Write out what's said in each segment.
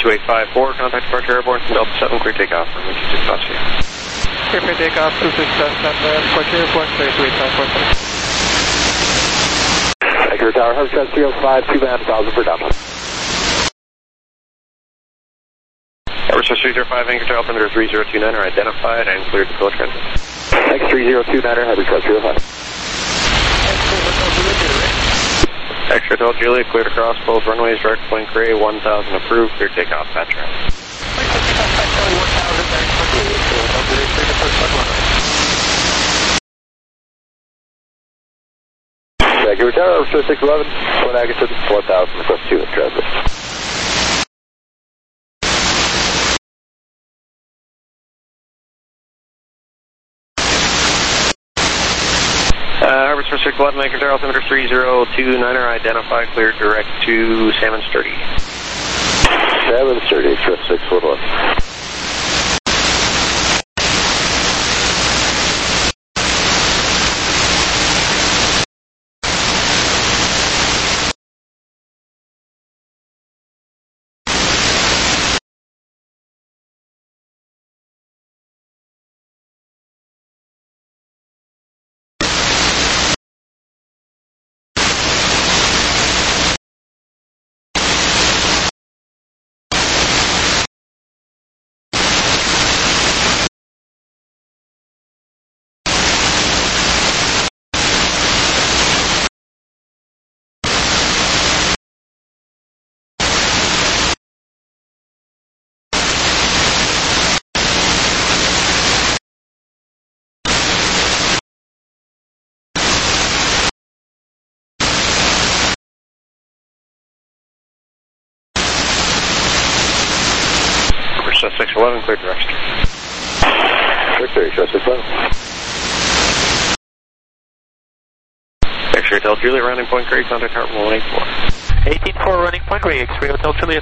2854, contact departure airborne from Delta 7, clear takeoff from Wind 26 Oscar. Clear for takeoff, 26 departure airborne, clear 2854. Anchor Tower, Hovercraft 305, 2 man, 1000 per down. Hovercraft 305, Anchor Tower, altimeter 3029 are identified and cleared to close transit. X3029er, Hovercraft 305. X-Ray Hotel Juliet, cleared across both runways, direct point gray, 1000 approved, clear takeoff, Patrick. Anchor Tower, 611, Point Agassiz, 4000, request 2 in transit. Harvard 611, Anchor Tower, altimeter 3029er identified, cleared direct to Salmon Sturdy. Salmon Sturdy, Express 611. Express 611, cleared direction. Victor, Express 611. X-Ray Hotel Juliet, rounding point gray, contact Hartman 184. 184, running point gray, X-Ray Hotel Juliet.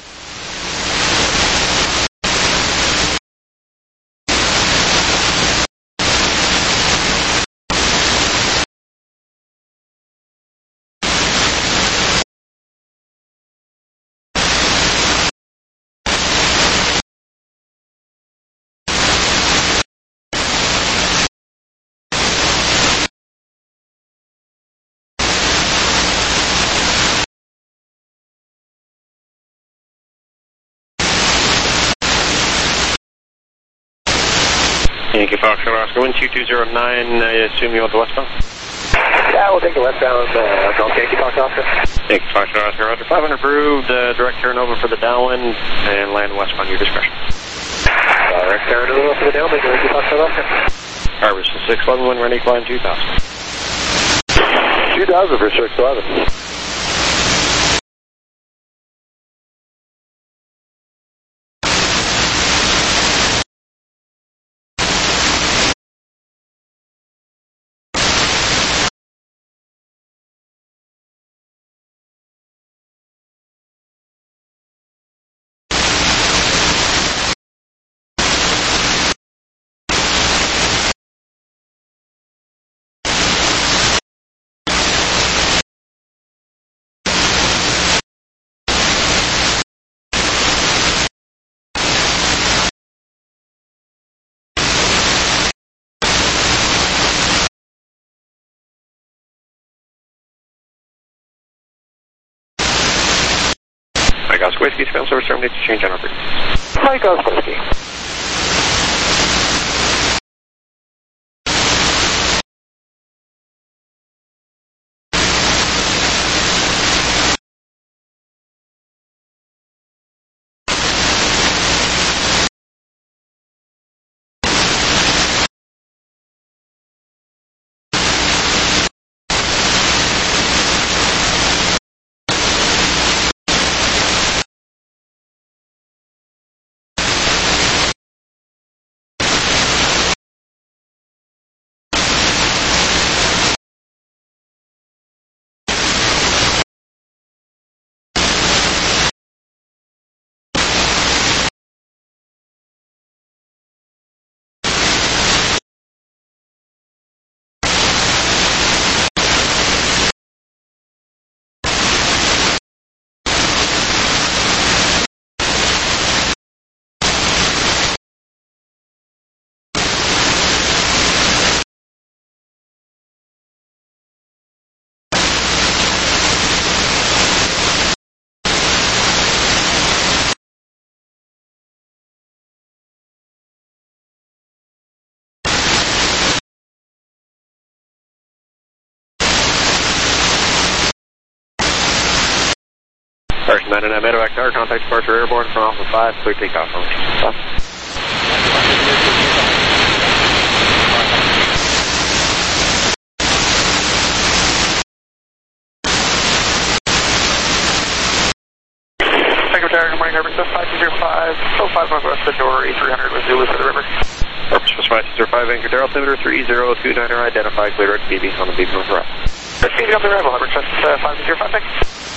Yankee Foxtrot Oscar 12209, I assume you want the westbound? Yeah, we'll take the westbound, Golf Yankee Foxtrot Oscar. Yankee Foxtrot Oscar, Roger. 500 approved, direct turnover for the downwind, and land westbound, your discretion. Direct turnover for the downwind, Yankee Foxtrot Oscar. Harvard 611, wind running climb 2000. 2000 for 611. Mike Oscar Whiskey, Scrum Service terminated to change on operating. Mike Oscar Whiskey. First 99 medevac tower, contact departure airborne from Alpha 5, clear takeoff from Stop. Secretary, good morning, Herbert, 5205, 05 northwest of door E300 with Zulu for the river. Purpose was 505, anchor Darrell, altimeter 3029er, identify, clear road BB on the beacon of the route. Proceeding up the arrival, Herbert, 5205, thanks.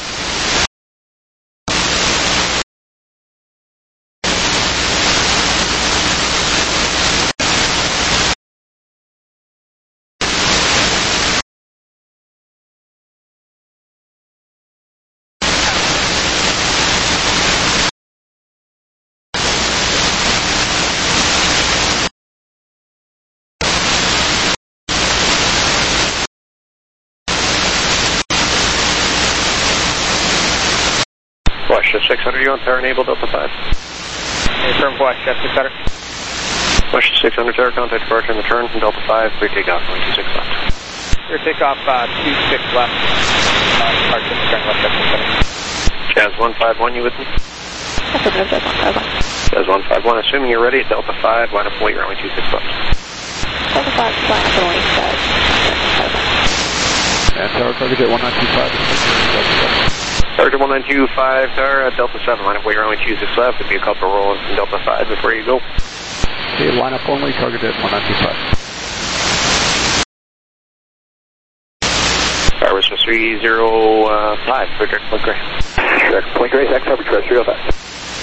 Westchester 600, you on tower enabled Delta 5. Affirm Westchester 600. Westchester 600 tower, contact departure and return from Delta 5, clear takeoff, 26 left. Clear takeoff, 26 left. Departure, return Westchester 600. Jazz 151, you with me? Affirmative, Jazz 151. Jazz 151, assuming you're ready at Delta 5, line up and wait, runway 26 left. Delta 5, line up and wait, And tower target at 1925. Target 1925, tower at Delta 7, line up, wait, runway 26 left. There'll be a couple of rolls from Delta 5 before you go. Okay, line up only, target at 1925. Tower was 305, clear direct point gray. Direct point gray, X coverage, 305.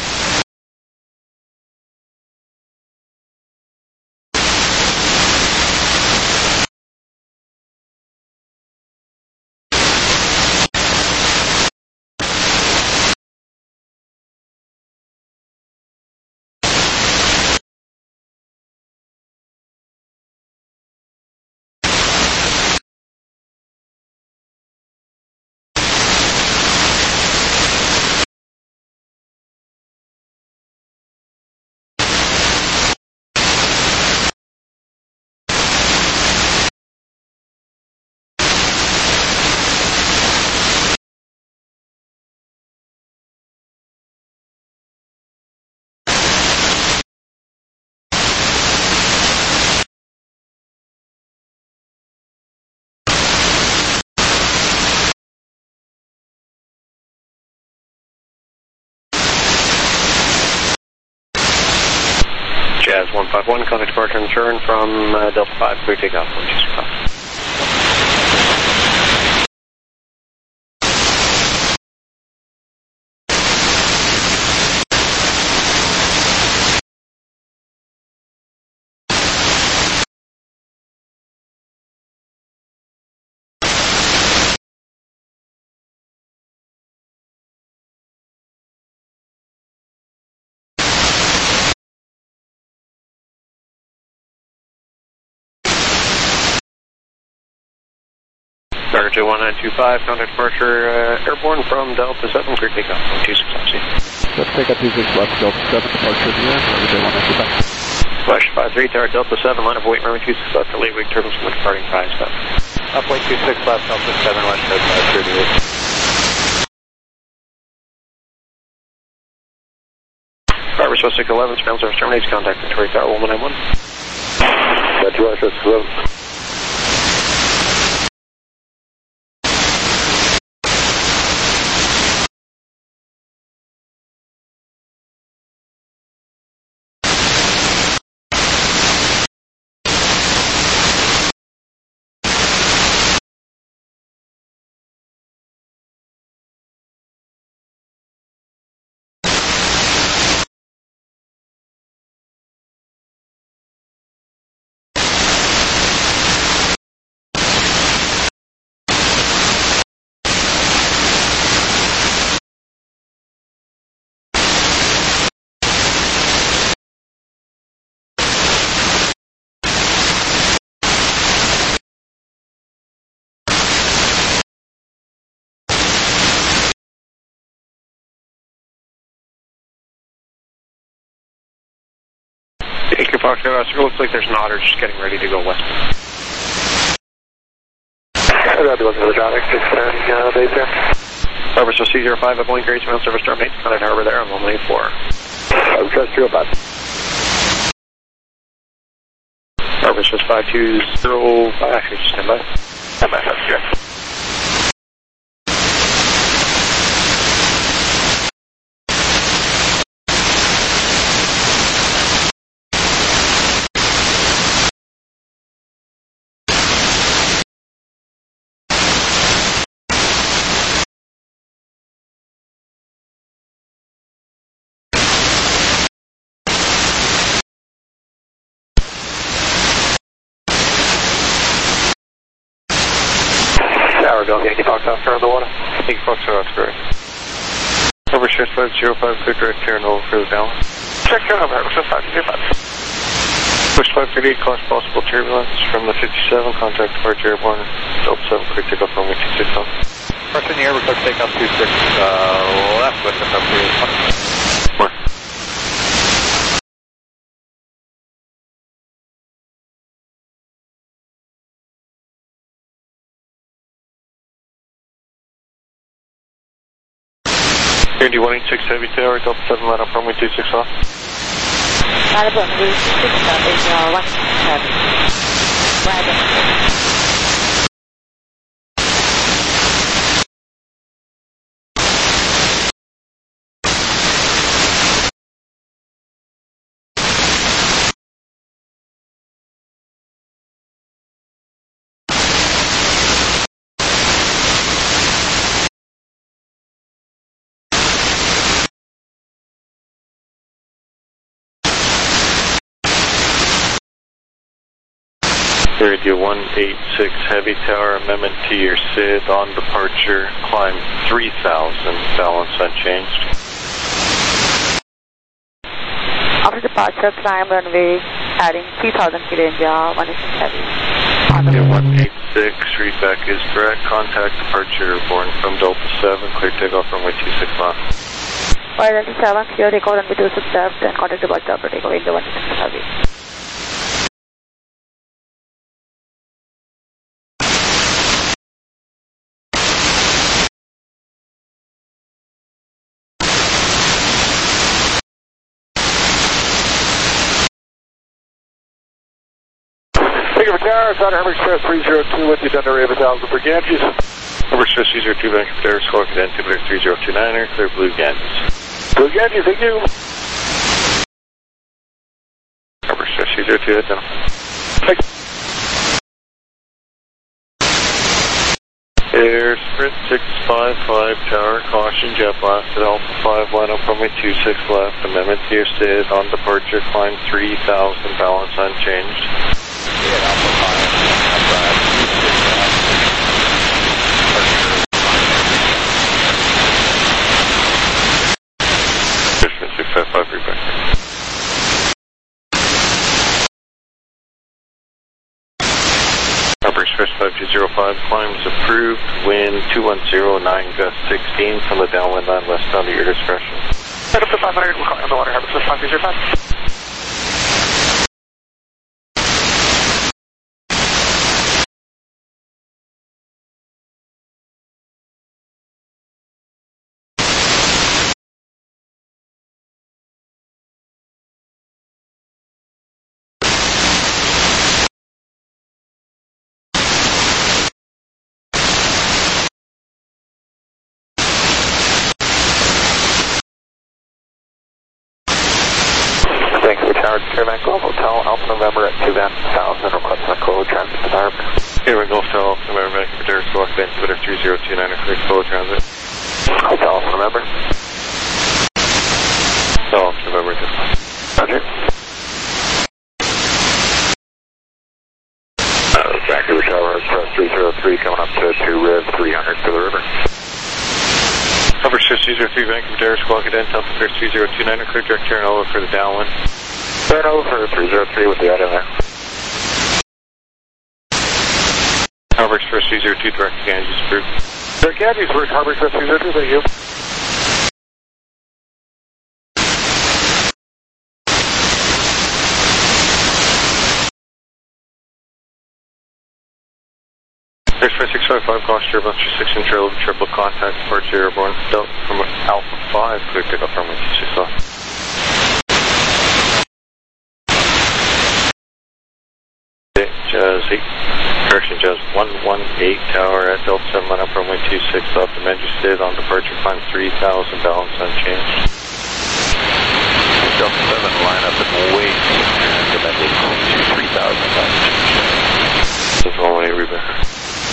Jazz 151, contact departure and return from Delta 5, clear takeoff, 125. Target 1925, contact departure airborne from Delta 7, clear takeoff, 26 FC. Let's take up 26 left, Delta 7, departure in the air, target at 1925. Flash 53, tower Delta 7, line up wait, runway 26 left, delay wake turbines from the departing 5 step. Upway 26 left, Delta 7, Westchester 38. Fiber Swiss 611, ground service terminates, contact Victoria Tower 1191. That's Westchester 11. Take your Foxtrot Oscar, looks like there's an otter just getting ready to go west. I'd be looking for the traffic, 630, base there. Harbor Swiss 205 at Boeing Grade Mail Service Terminate. Contact Harbor there on 184. Harbor Swiss 205. Harbor Swiss 5205, actually just stand by. Stand by, that's good. Golf Yankee Foxtrot for the water. Yankee Foxtrot, that's correct. Harbor Swiss 505, clear direct Terran over for the down. Check your number, Harbor Swiss 505. Push 538, cause possible turbulence from the 57, contact departure airborne, Delta 7, clear takeoff runway 26 on. First in the air, request takeoff 26 left with the More. Indy 186 Heavy Tower, Delta 7 line up runway 26 off. Line up runway 26 off is 167. Wagon. Radio 186 Heavy Tower, amendment to your SID on departure, climb 3,000, balance unchanged. After departure, climb runway, heading 3000 feet India, 186 Heavy. Radio 186, readback is correct, contact departure airborne from Delta 7, clear takeoff runway 26 left. Delta 7, clear takeoff runway 26 left and contact departure for takeoff India 186 Heavy. Thank you for tower, Southern Harbor Express 302 with you, Denver Raven 1000 for Ganges. Harbor Express 302, Vancouver, Squawk Cadet, Altimeter 3029er, clear blue Ganges. Blue Ganges, thank you. Harbor Express 302, identify. Thanks. Air Sprint 655 tower, caution, jet blast at Alpha 5, line up runway 26 left, amendment to your SID on departure, climb 3,000, balance unchanged. Sprint 655, reback. Harbor Express 5205, climbs approved, wind 2109, gust 16 from the downwind line west under your discretion. Head up to 500, we're calling on the water, Harbor Swiss 5205. Thanks for tower, Caravan Golf Hotel, Alpha November at 2 Van 1000, request a code transit to the harbor. Caravan Golf Hotel, Alpha November, Vancouver, Squawk Cadet, Altimeter 3029er, clear full transit. Hotel Alpha November. Hotel Alpha November, Roger. Vancouver Tower Express 303 coming up to 2 Rev 300 for the river. Harbor Express 303, Vancouver, Squawk Cadet, Altimeter 3029er, clear direct Terran over for the downwind. Turn over 303 with the item there. Harbor Express 302, direct to Ganges, approved. Direct Ganges, we're Harbor Express 302, thank you. First 655, Gosh, Turbulence 6 and Trail, triple contact, departure airborne, Delta from Alpha 5, clear takeoff runway 26 left. Jazz 8, correction, Jazz 118 tower at Delta 7, line up runway 26 left, amend your state on departure, climb 3,000, balance unchanged. Delta 7, line up and wait, and amended to 3,000, balance unchanged. This is only Reba.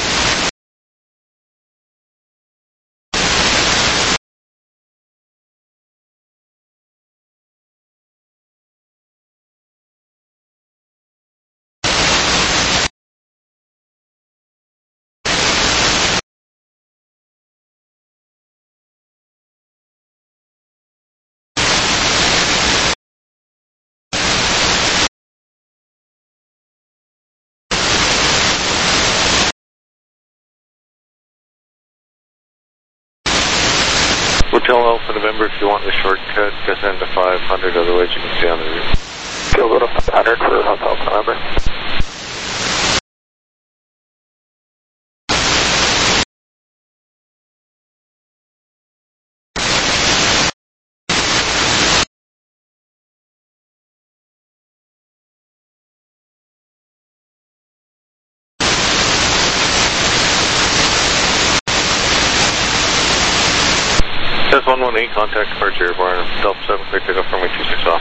Hotel Alpha November, if you want the shortcut, descend to 500, otherwise you can stay on the route. Go to 500 for Hotel Alpha November. Says 118, contact departure airborne, Delta 7, clear takeoff runway 26 off.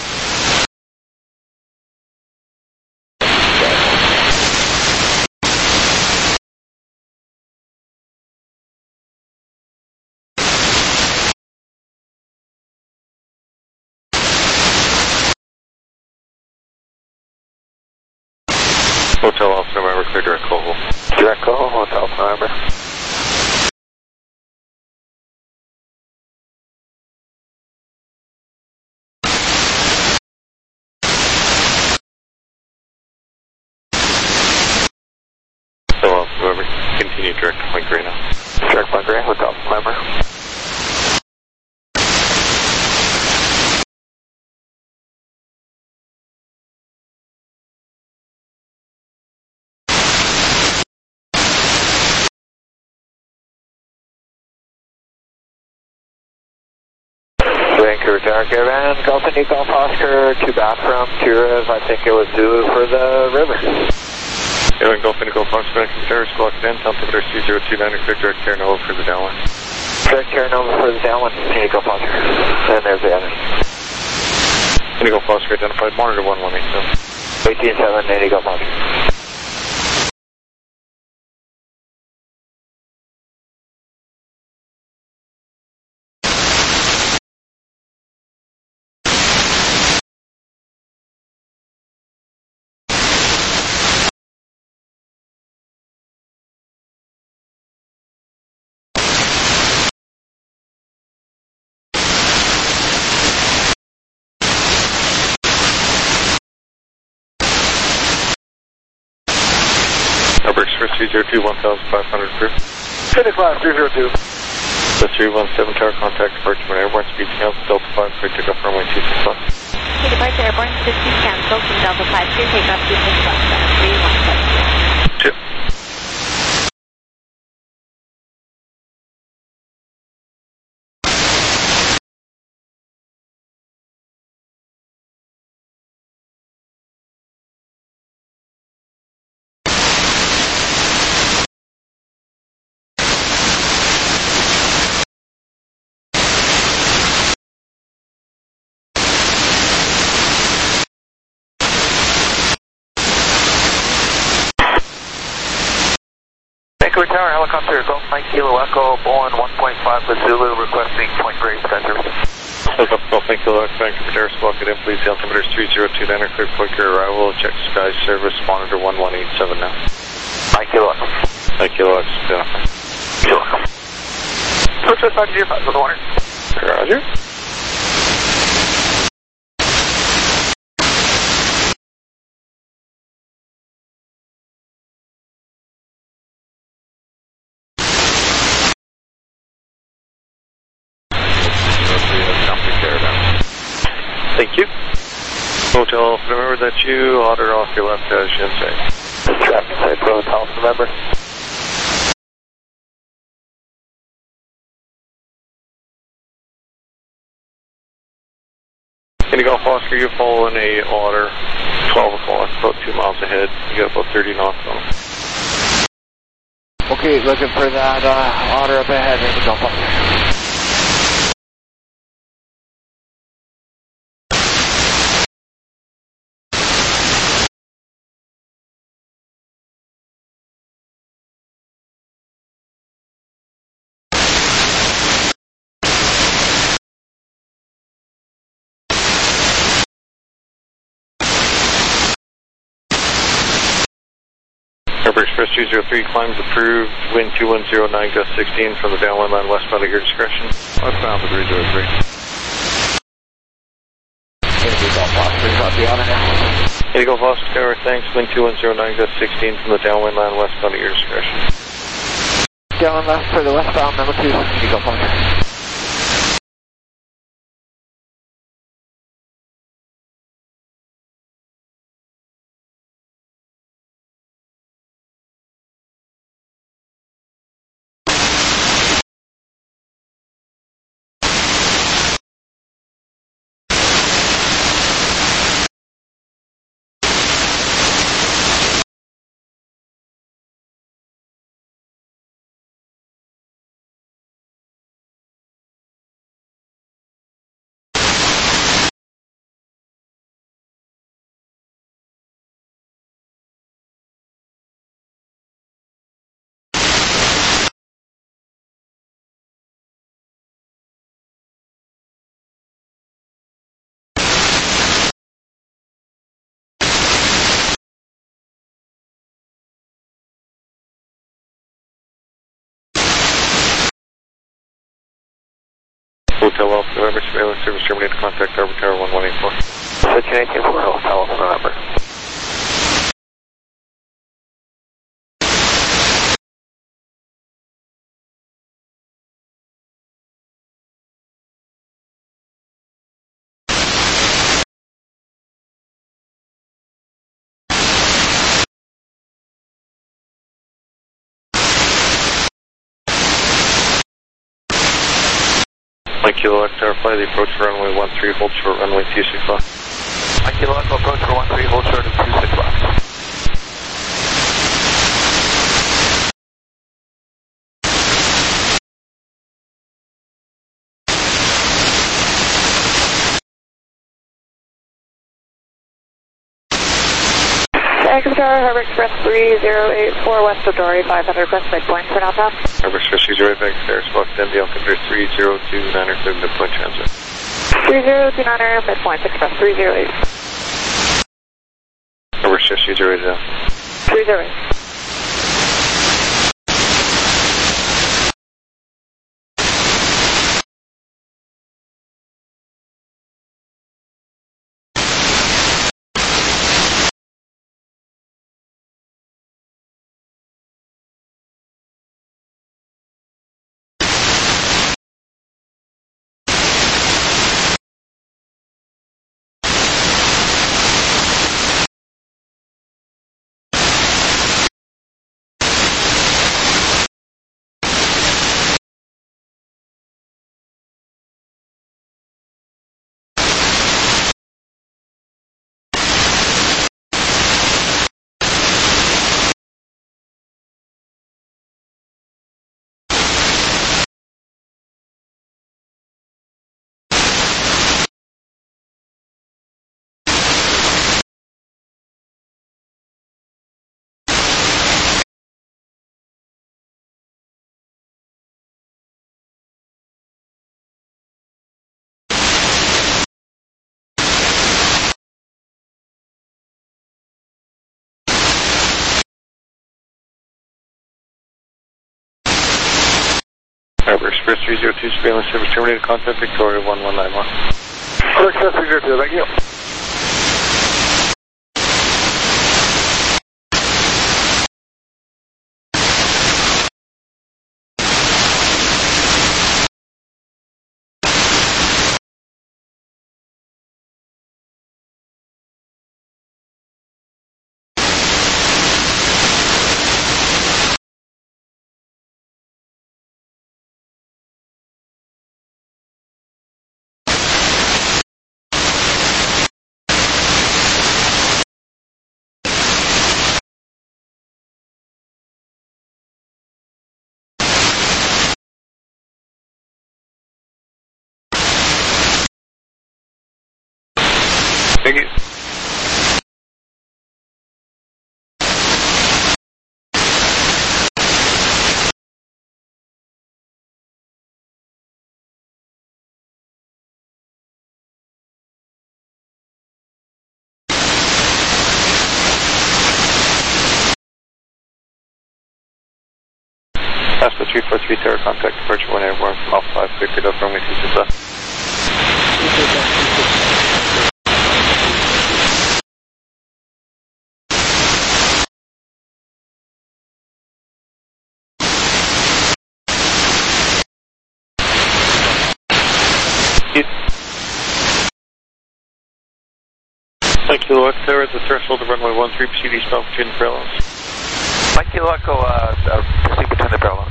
Hotel Alpha November, clear direct call. Direct call, Hotel Alpha November. November, continue direct point Grey now. Direct point Grey, Hotel November. Vancouver Tower Caravan, Golf Indy Golf Oscar, 2 bathroom, 2 rooms, I think it was Zulu for the river. Airline Golf Indigo Fox Connecting Tower, Squawk 10, altimeter C0229, clear direct Terra Nova for the downwind. Direct Terra Nova for the downwind, Indigo Foster. And there's the other. Indigo Foster identified, monitor 1187. 187, Indigo Foster. Number 302, 1500 crew. Finish class 302. The 317 tower, contact departure when airborne, speed cancel, Delta 5, clear takeoff runway 26 left. Okay, departure airborne, speed cancel from Delta 5, clear takeoff 26 left, 3172. 2. Vancouver Tower, helicopter, Golf 9 Kilo Echo, Boeing 1.5 with Zulu, requesting Point Grey sky service. Helicopter Golf 9 Kilo Echo, Vancouver Tower, Squawk it in, please. The altimeter is 3029, clear Point Grey arrival, check sky service, monitor 1187 now. 9 Kilo Echo. 9 Kilo Echo, identified. Kilo Echo. Switch to 505 with the water. Roger. Thank you. Hotel, remember that you, otter off your left as you say. Traffic site, Hotel, remember. Any Golf Oscar, you're following a otter, 12 o'clock, about 2 miles ahead. You got about 30 knots on them. Okay, looking for that otter up ahead. Any Golf Oscar. Harbor Express 203, climbs approved, wind 2109, gust 16 from the downwind line westbound at your discretion. Westbound to 303. Any Golf Oscar, got the otter now. Any Golf Oscar, thanks, wind 2109, gust 16 from the downwind line westbound at your discretion. Down left for the westbound number 2, Any Golf Oscar. Hotel Alpha November, surveillance service terminated, contact Harbor Tower 1184. Switch 18-4, Hotel Alpha November. Mike Kilo Echo, fly the approach for runway 13, hold short, runway 26 left. Mike Kilo Echo, approach for 13, hold short at 26 left. Echo Tower, Harbor Express 3084, west of Dory, 500 request midpoint for now, Tom. Harbor Express 208, Stairs, Box 10, the Altimeter 3029er, clear midpoint transit. 3029er, midpoint, Express 308. Harbor Express 208 down. 308. Harbor Express 302, surveillance service terminated, contact Victoria 1191. Harbor Express 302, thank you. Thank you. Passport 343 Tower, contact departure 1 airborne from Alpha 5, Victor Delta, runway 26 left. Mike Kilo Echo Tower, the threshold of runway 13, proceed eastbound between the parallels. Mike Kilo Echo, proceed between the parallels.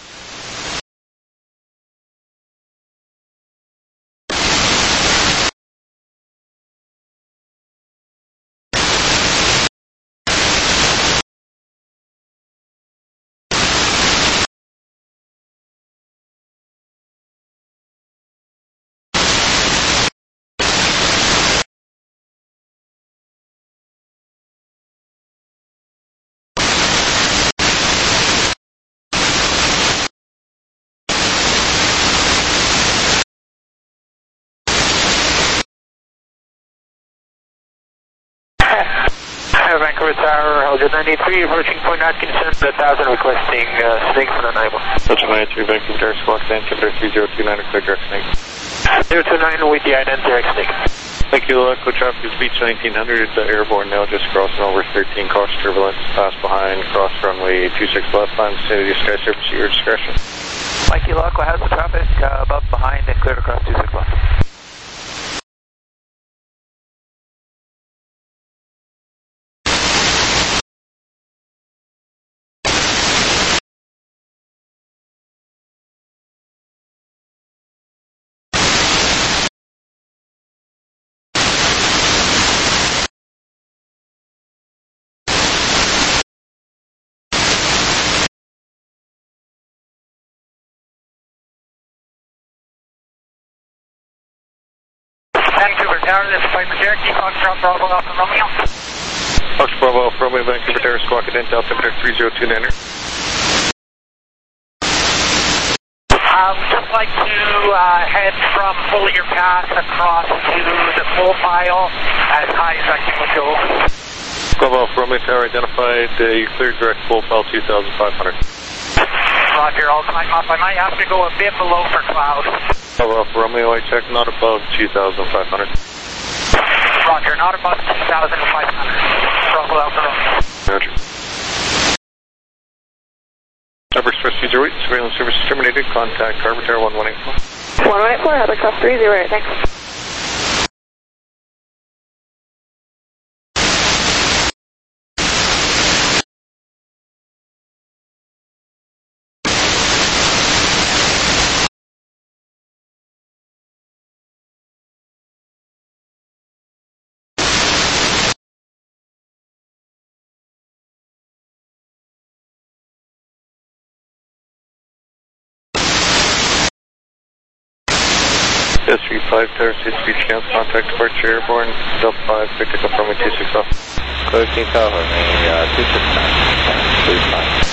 Vancouver Tower, Elgin 93, approaching Point Atkinson, 1000, requesting snake from the Naiva. Elgin 93, Vancouver Tower, squawk stand, temperature 3029, clear direct snake. 029 with the ident direct snake. Thank you, Echo traffic is beach 1900, airborne now, just crossing over 13, caution turbulence, pass behind, cross runway 26 left, line, vicinity of sky surface at your discretion. Mike Kilo Echo has the traffic above, behind, and cleared across 26 left. Vancouver Tower, this is Piper Cherokee, Foxtrot Bravo Alpha Romeo. Fox Bravo Alpha Romeo, Vancouver Tower, squawk at Delta, temperature 3029. Just like to head from Follier Pass across to the profile as high as I can go. Bravo Alpha Romeo Tower identified, you cleared direct profile 2500. Roger, I'll climb up. I might have to go a bit below for cloud. Bravo Alpha Romeo, I check, not above 2500. Roger, not above 2500. Bravo Alpha Romeo. Roger. Number Express 208, surveillance service terminated, contact Harbor Tower 1184. 1184, Helicopter 308, thanks. S35 Tower, 6 speed chance, contact departure airborne, Delta 5, Victor confirming 26 off. Clear King Tower, 269, please fine.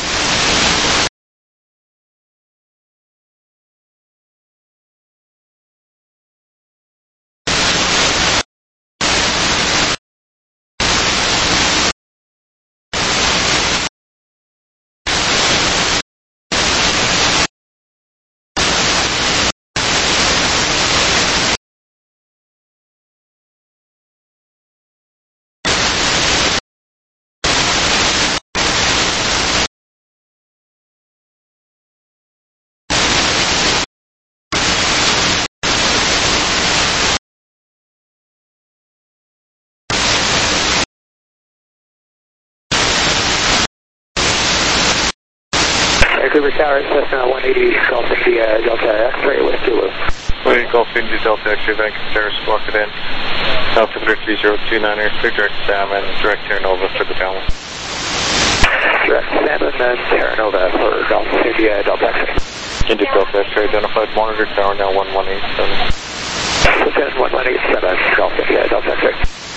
Vancouver Tower, Cessna 180, Golf India Delta X-ray with Zulu. 180 Golf India Delta X-ray, Vancouver Tower, squawk it in. Altimeter 3029er, clear direct SAM and direct Terra Nova for the downwind. Direct SAM and then Terra Nova for Golf India Delta X-ray. India Delta X-ray identified, monitor tower now 1187. Lieutenant 1187, Golf India Delta X-ray.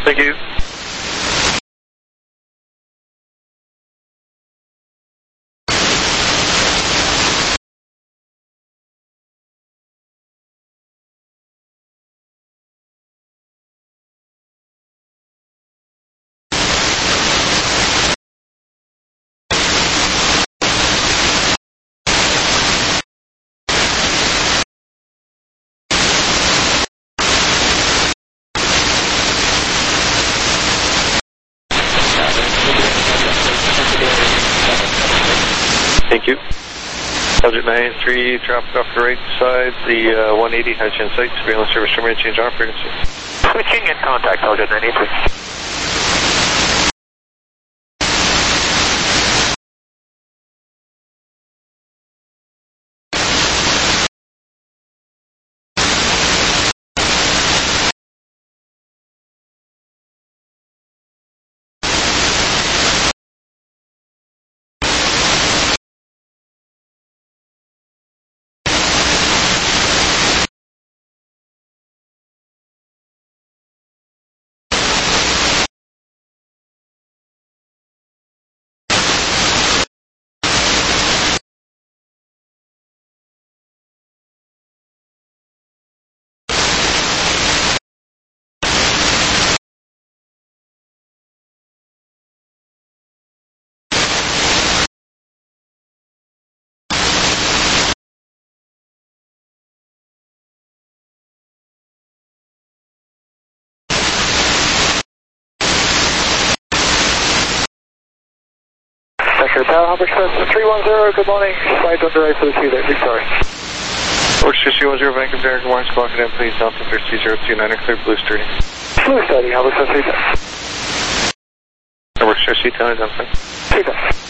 Thank you. Thank you. Subject 93, traffic off the right side, the 180 hatch in sight, surveillance service terminated, change on frequency. Switching in contact, Subject 93. Tower, Humber Express 310, good morning. Flight under right for the sea there, Victoria. Orchard 310, Vancouver, good morning, squawk it in, please, Delta 3029, clear blue starting. Blue starting, Humber Express 310. Orchard 310, something. 310.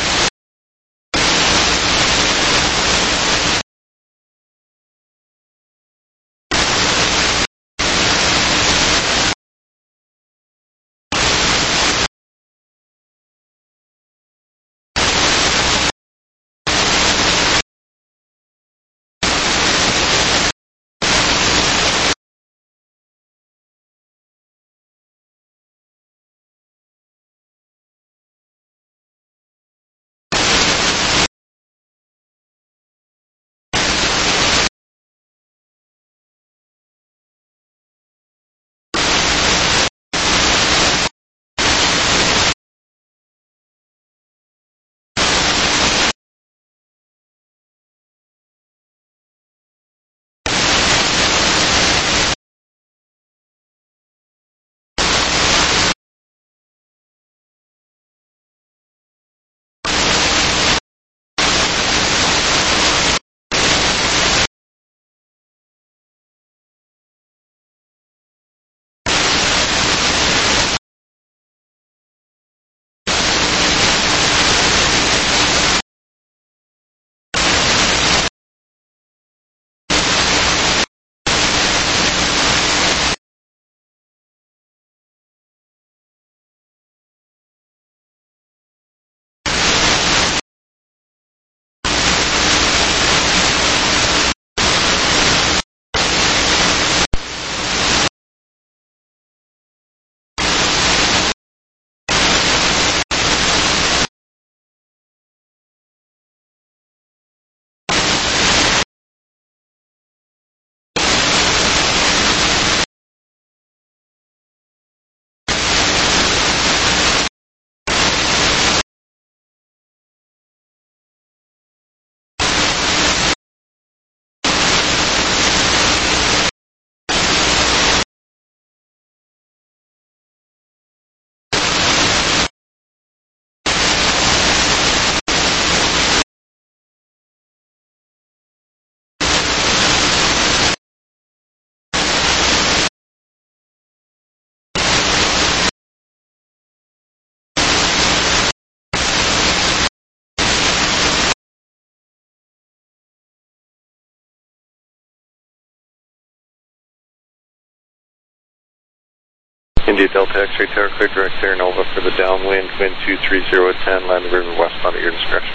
India Delta X-ray Tower, clear direct Air Nova for the downwind, wind 230 at 10, land the river westbound at your discretion.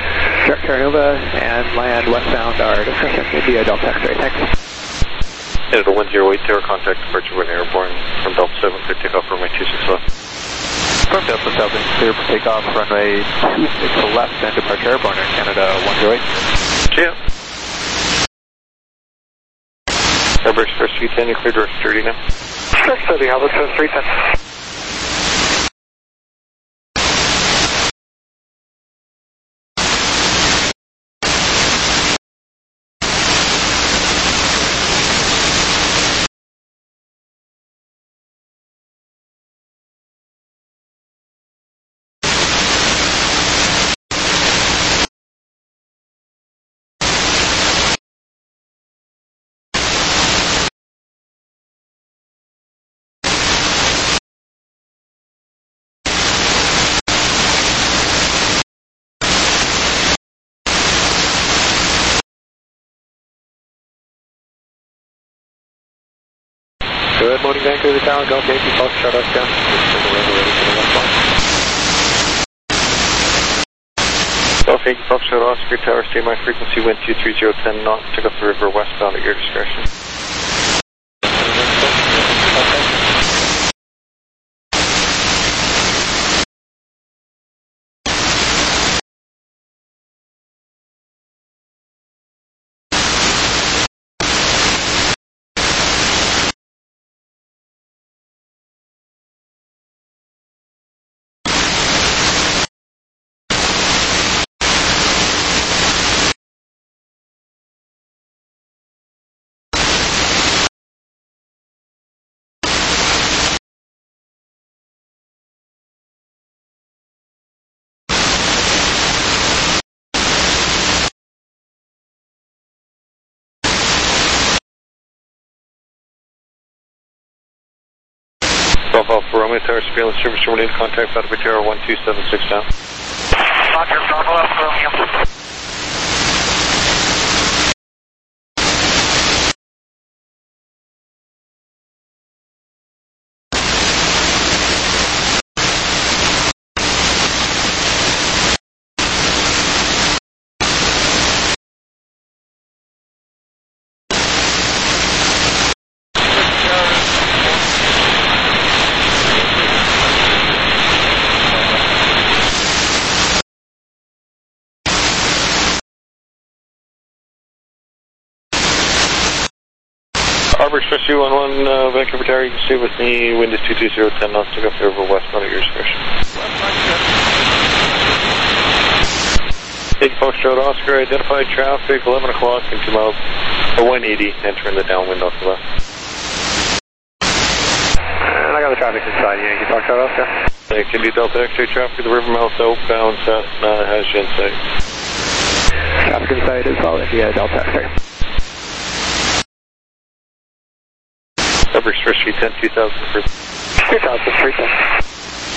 Direct Air Nova and land westbound our discretion, India Delta X-ray, thanks. Canada 108 Tower, contact departure when airborne from Delta 7, clear takeoff runway 26 left. From Delta 7, clear for takeoff, runway 26 left and departure airborne, Air Canada 108. Yeah. Airbus Express 310, you clear direct 30 now. Express 30, Airbus Express 310. Good morning, Vancouver Tower, Golf Yankee, Foxtrot Oscar. Golf Yankee, Foxtrot Oscar, Tower, stay my frequency, wind 23010 knots, take up the river westbound at your discretion. Golf Alpha Romeo Tower, surveillance service terminated, contact Battery Tower 1276 now. Roger, Bravo Alpha Romeo. Harbor Express 211, Vancouver Tower, you can stay with me, wind is 22010 knots, take up the river westbound at your discretion. Take Foxtrot Oscar, identified traffic, 11 o'clock and 2 miles, 180, entering the downwind off the left. And I got the traffic inside Yankee, Foxtrot Oscar. Thank you, Delta X-ray traffic, the river mouth outbound, Cessna has you in sight. Traffic inside is all India, Delta X-ray. Harbor Express 310, 2000 for 2003.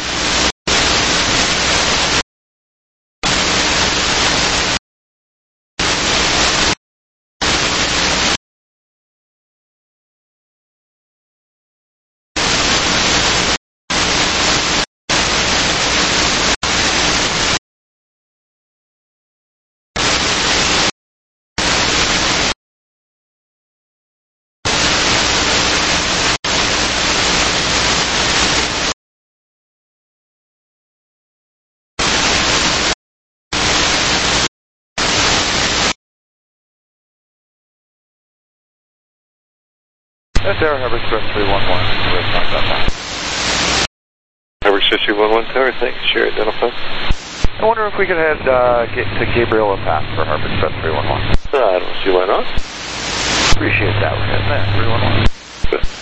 That's Air Harbor Express 311. Harbor Express 311 Tower, thanks, sure, identified. I wonder if we could head get to Gabriela Pass for Harbor Express 311. I don't see why not. Appreciate that. We're heading there, 311. Good.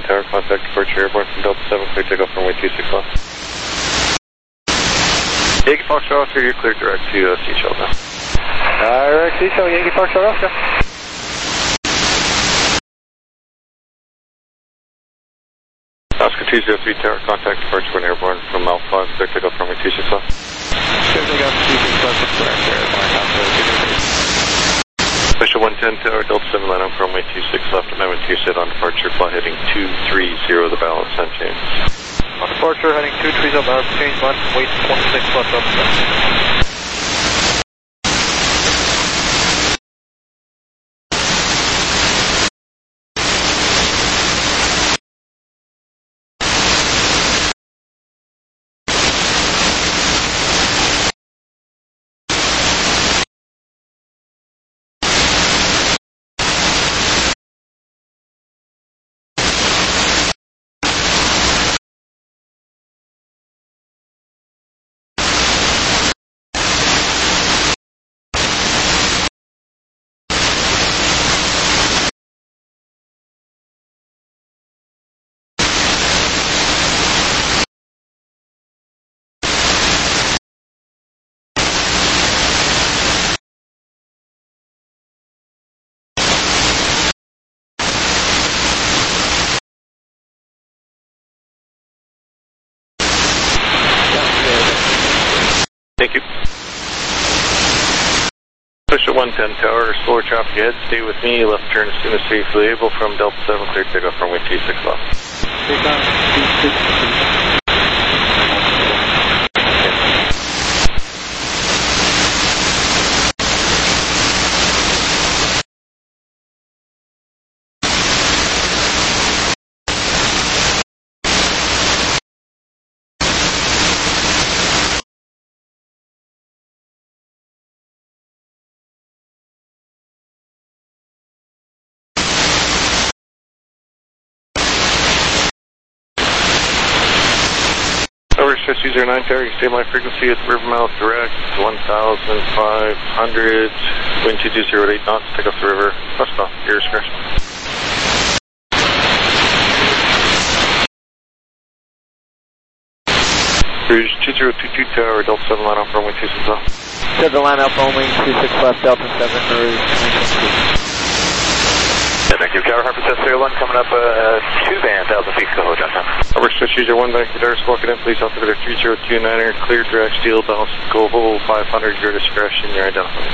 Tower, contact departure airborne from Delta 7, clear takeoff runway 26 left. Yankee Foxtrot Oscar, you're clear direct to Seashell now. Direct Seashell, Yankee Foxtrot Oscar. Oscar 203 Tower, contact departure when airborne from Alpha 5, clear takeoff runway 26 left. Clear takeoff 26 left, direct airborne, Alpha 203. Official 110 Tower, Delta 7 line up runway 26 left, amendment to your set on departure, fly heading 230, the balance unchanged. On departure, heading 230, balance change 1, weight 26 left up. Thank you. Official 110 Tower, slower traffic ahead, stay with me, left turn as soon as safely able from Delta 7, clear takeoff runway 26 left. Take on 26. Over Stress User 9 Tower, you stay my frequency at Rivermouth direct, 1,500, wind 2208 knots, take off the river, westbound, your discretion. Cruise 2022 Tower, Delta 7 line up runway 26 left. Set the line up only 26 left, Delta 7, Rouge 2022. Thank you, Tower, Harper 301, coming up 2 van, 1,000 feet, go downtown. Over Stress User 1 back to Dars, walking in, please altimeter 3029er, clear direct steel, balance, go 500, your discretion, you're identified.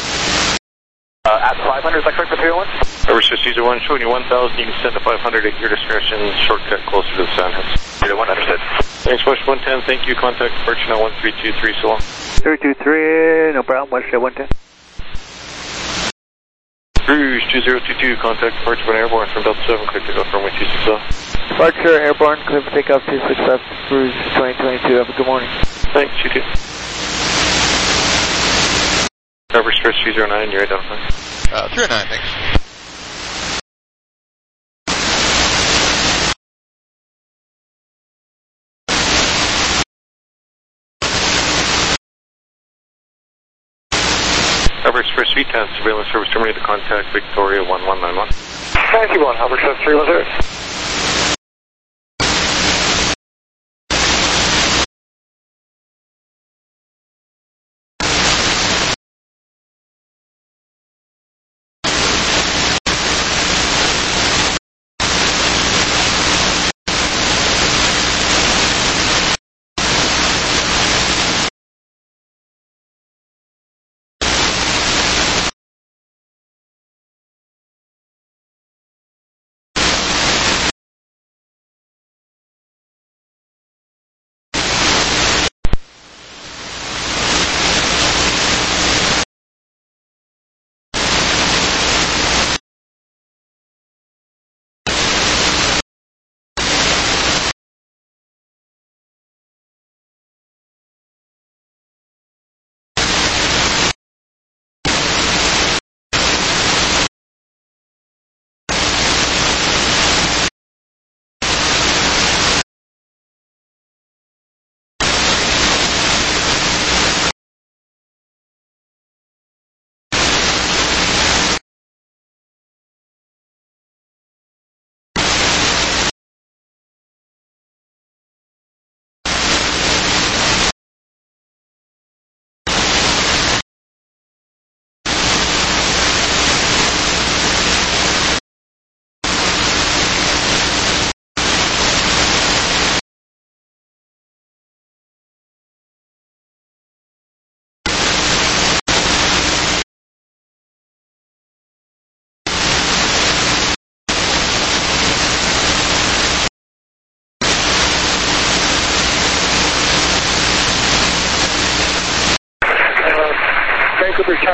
At 500, is that correct for 301? Over Stress User 1, showing you 1,000, you can send to 500 at your discretion, shortcut closer to the Sandhills. 301, understood. Thanks, West 110, thank you, contact departure now 1323, so long. 323, no problem, West 110. Rouge 2022, contact departure when airborne from Delta 7, clear takeoff runway 26 left. Departure, airborne, clear for takeoff 26 left, Rouge 2022, have a good morning. Thanks, you too. Over Stress 309, you're identified. 309, thanks. Over Express 310, surveillance service terminated, contact Victoria 1191. 91, Albert 310.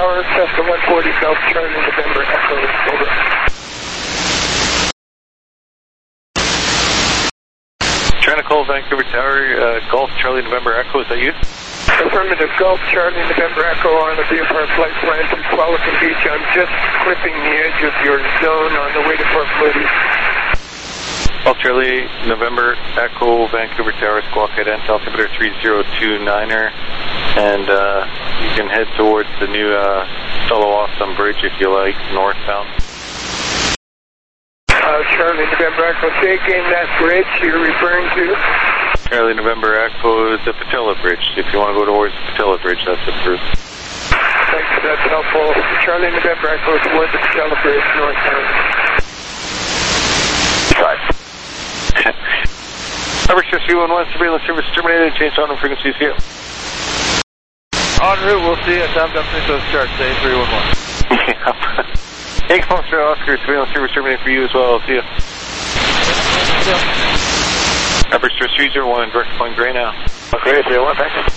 Tower, Cessna 140 Golf Charlie November Echo, over. Trying to call Vancouver Tower, Golf Charlie November Echo, is that you? Affirmative, Golf Charlie November Echo on the VFR flight plan to Qualicum Beach. I'm just clipping the edge of your zone on the way to Port Moody. Golf Charlie November Echo, Vancouver Tower, squawk head end, altimeter 3029er, and you can head towards the new Fellow Awesome Bridge if you like, northbound. Charlie November Echo, say again that bridge you're referring to? Charlie November Echo is the Patella Bridge. If you want to go towards the Patella Bridge, that's approved. Thanks, that's helpful. Charlie November Echo towards the Patella Bridge, northbound. Right. Number 311, surveillance service terminated, change on frequencies here. En route, we'll see you at Tom Dumpster, so start, say 311. Hey, Officer Oscar, surveillance service terminated for you as well, I'll see you. Number 301, direct point gray now. Okay, 301, thanks.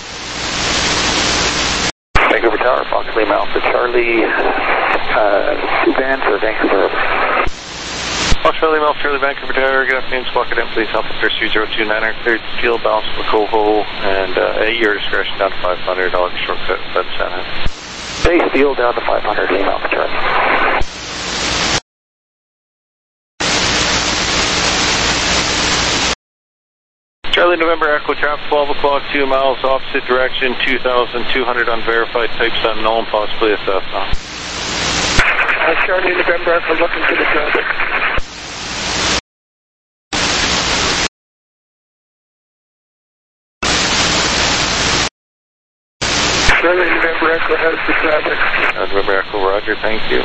Vancouver Tower, Fox Lima Alpha Charlie, Van for Vancouver. Fox Charlie Alpha Charlie, Vancouver Tower, good afternoon, squawk it in, please, Alpha 3029er, cleared field bounce for Coho, and at your discretion down to $500, shortcut, that's Santa. Base field down to 500, Lima Alpha Charlie. Charlie November Echo traffic 12 o'clock, 2 miles opposite direction, 2,200 unverified, types unknown, possibly a Cessna. Charlie November Echo looking for the traffic. Charlie November Echo has the traffic. November Echo, roger, thank you.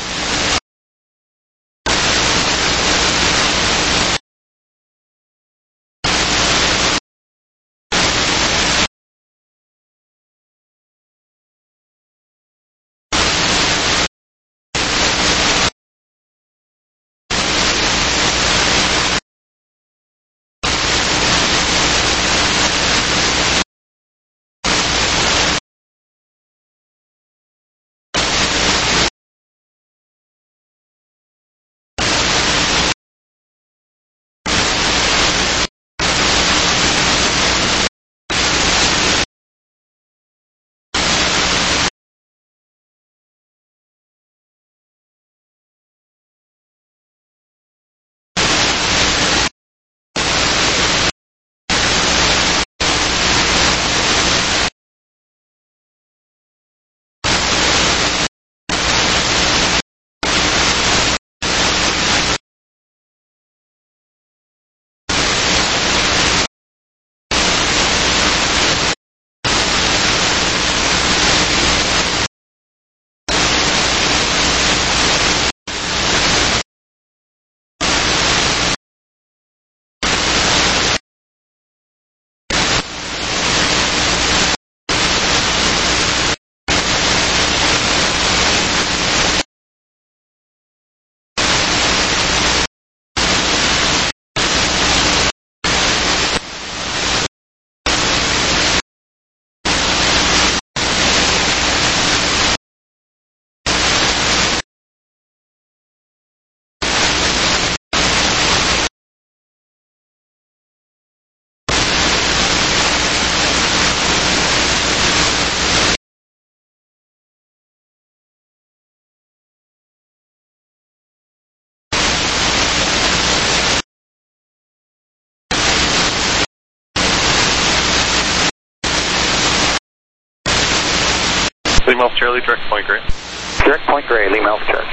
Lima Alpha Charlie, direct point gray. Direct point gray, Lima Alpha Charlie.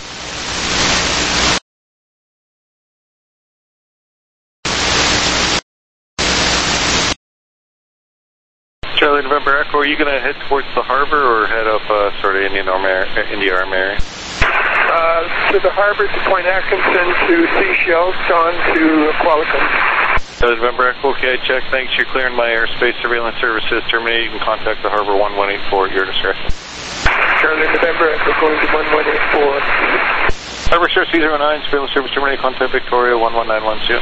Charlie November Echo, are you going to head towards the harbor or head up sort of India Arm area? To the harbor, to Point Atkinson, to Seychelles, on to Qualicum. Charlie November Echo, okay, check, thanks, you're clearing my airspace, surveillance services terminated, you can contact the harbor 1184 at your discretion. Charlie November Echo going to 1184. Harbor Share C09, surveillance service terminated, contact Victoria 11912.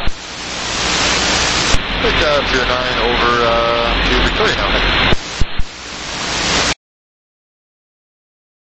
Good job, 09, over to Victoria now.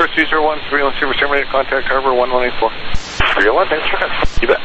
201, surveillance service terminated, contact Harbor 1184. 301, thanks for that. You bet.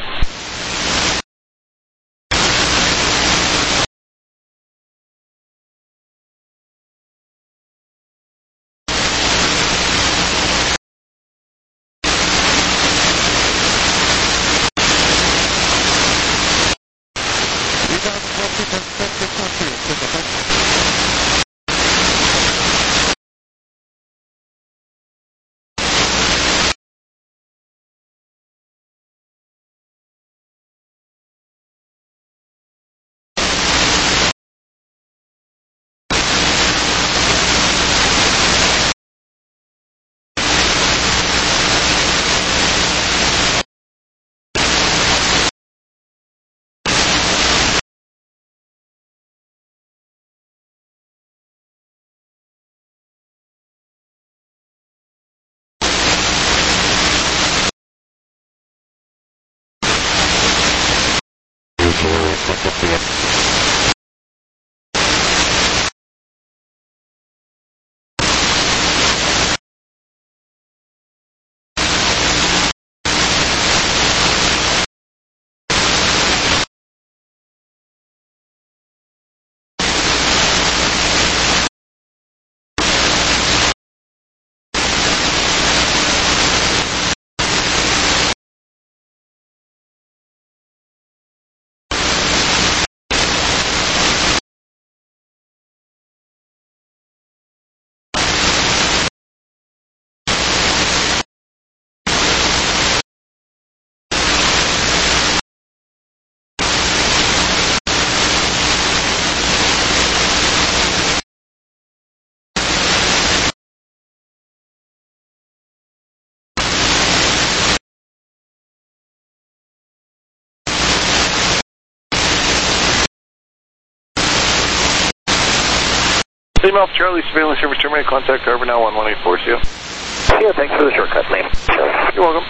Same Alpha Charlie, surveillance service terminated, contact Harbor now 1184, see you. Yeah, thanks for the shortcut, name. You're welcome.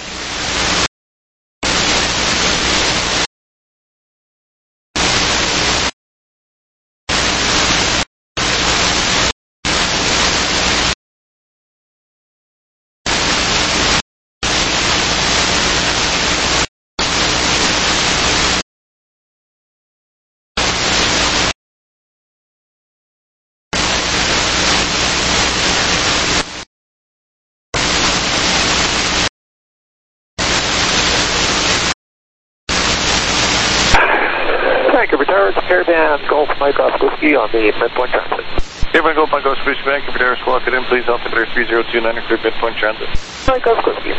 Vancouver Tower, Airband Golf Mike Whiskey on the midpoint transit. Airband Golf Mike Whiskey, Vancouver Tower, squawk it in, please, altimeter 3029, clear midpoint transit. Mike Whiskey.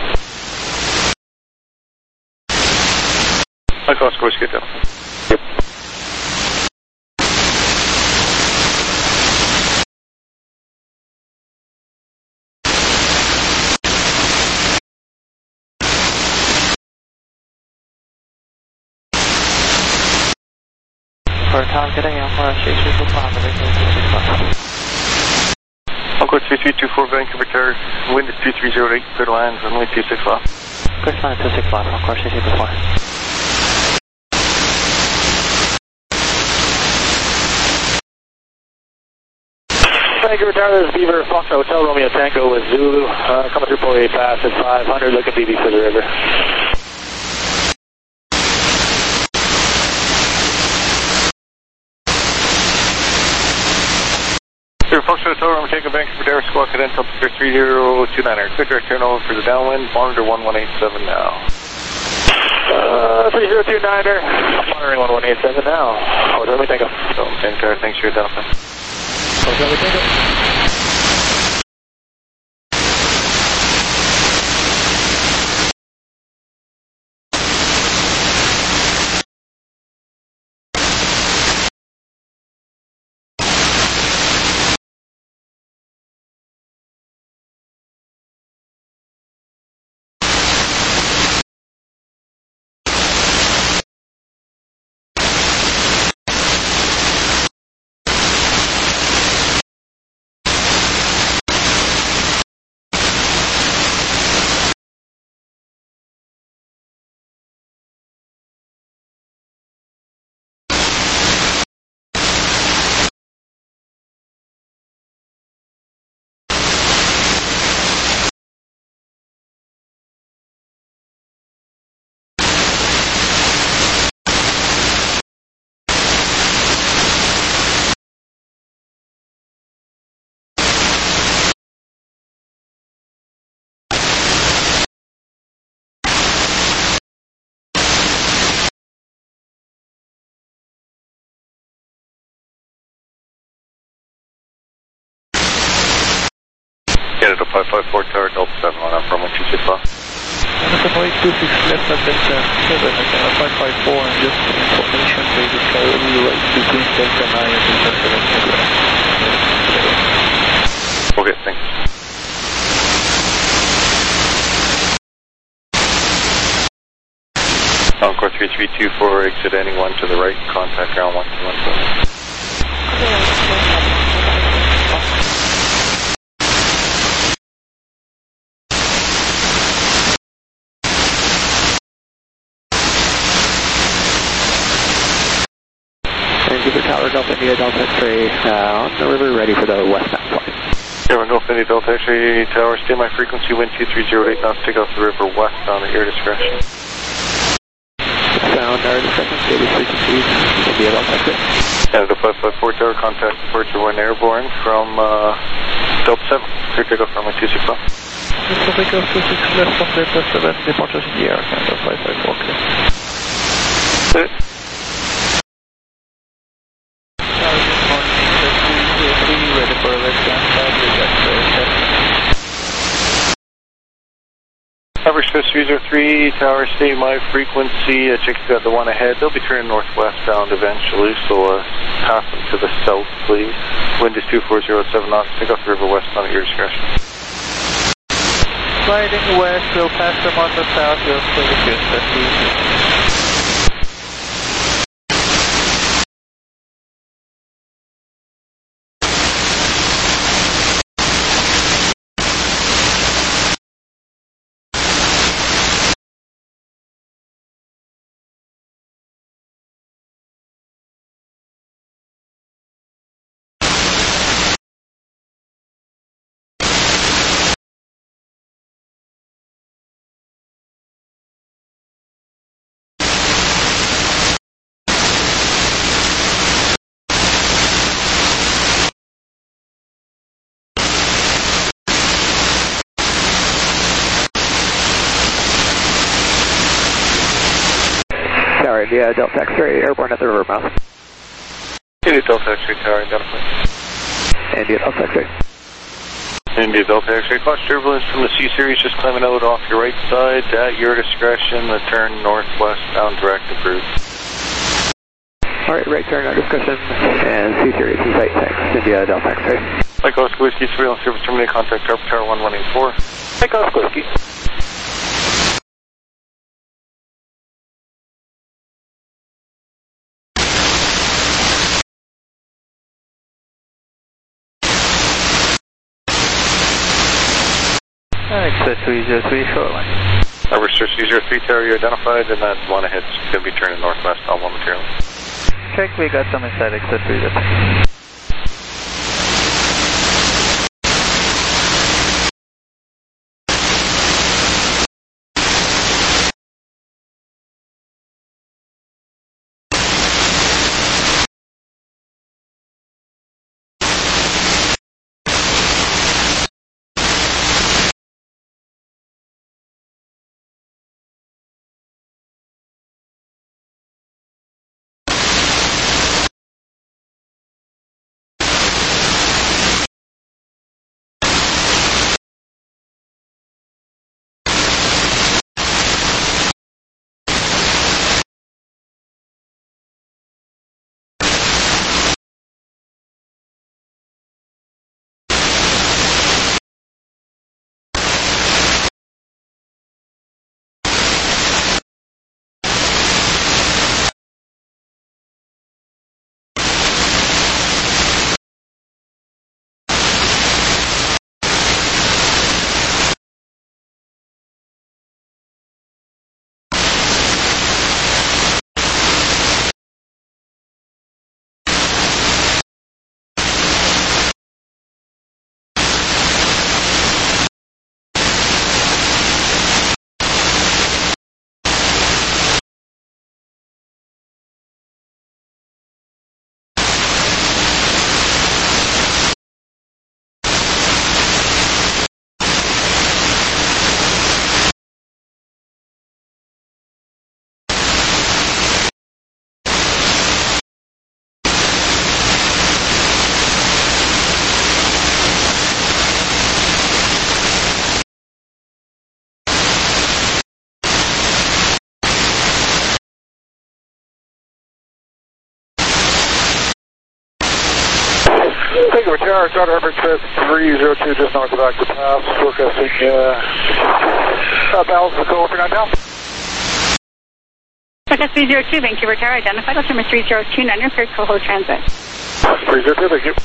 Mike Whiskey, down. Yep. For Tom today, Encore 3325, originally 265. Encore 3324, Vancouver Tower, wind is 2308, clear to land, runway 265. Clear to land 265, Encore 3324. Vancouver Tower, this is Beaver, Foxtrot Hotel, Romeo Tango with Zulu, coming through 48 pass at 500, looking BB for the river. Foxtrot Hotel, Romeo Tango, Vancouver Tower, squawk it in, altimeter 3029, quick direct turn over for the downwind, monitor 1187 now. 3029er, monitoring 1187 now. Hotel Romeo Tango. Tango, thanks for your identifying. Hotel Romeo Tango. 554 Tower Delta 7 line up from 126 left. Delta 826 left at Delta 7 again, 554, and just for information, basic carry right between Delta 9 and Delta 7. Okay, thanks. Encore 332 for exit anyone to the right, contact ground 1217. And Jupiter Tower, Delta India, Delta X-ray on the river, ready for the westbound flight. Airborne Golf India Delta X-ray Tower, stay my frequency, wind 2308 knots, take off the river westbound at your discretion. Sound, our discretion, stated frequencies, India Delta X-ray. Canada 554 Tower, contact departure 1 airborne from Delta 7, clear takeoff from 26 left. Delta takeoff 26 left from Delta 7, departures in the air, Canada 554, clear. Good. Ready for a westbound flight, Average Coast 303, Tower, stay my frequency, chicks got the one ahead, they'll be turning northwestbound eventually, so pass them to the south, please. Wind is 2407 knots, take off the river westbound at your discretion. Sliding west, we'll pass them on the south, you'll stay with you, that's easy. Tower India, Delta X-ray, airborne at the river mouth. India Delta X-ray Tower, identify. India Delta X-ray. India Delta X-ray, caution turbulence from the C-Series, just climbing out off your right side, at your discretion, the turn northwestbound direct approved. Alright, right turn, our discretion, and C-Series in sight, thanks. India Delta X-ray. Mike Oscar Whiskey, surveillance service terminate, contact Tower 1184. Mike Oscar Whiskey. Exit 303 shoreline. Average Search 303 Tower, you identified, and that one ahead's going to be turning northwest on one material. Check, we got some inside exit 303. Vancouver Tower, Charter Harbor Express 302, just north of Active Pass, forecasting balance of call for now. Forecast 302, Vancouver Tower, identified, altimeter 3029, for Coho Transit. 302, thank you.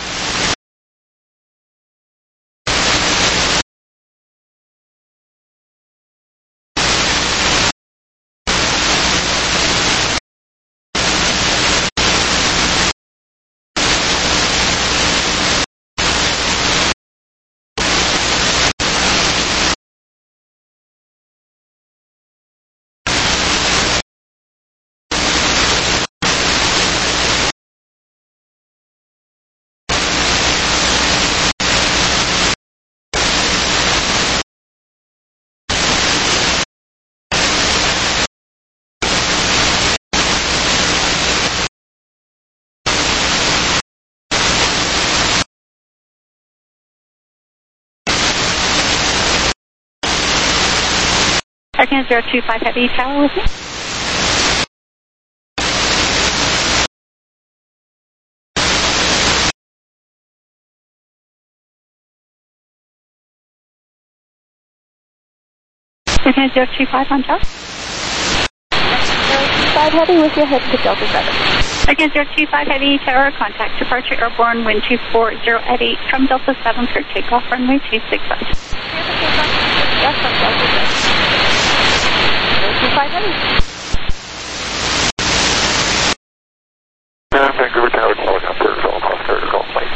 Arcan 025 Heavy Tower with me. Arcan 025 on top. 025 Heavy with your head to Delta 7. Arcan 025 Heavy Tower, contact departure airborne, wind 240 at 8 from Delta 7 for takeoff runway 265. Yes, from Delta 7. 025 Heavy. Vancouver Tower, helicopter, Golf Oscar, Golf Mike.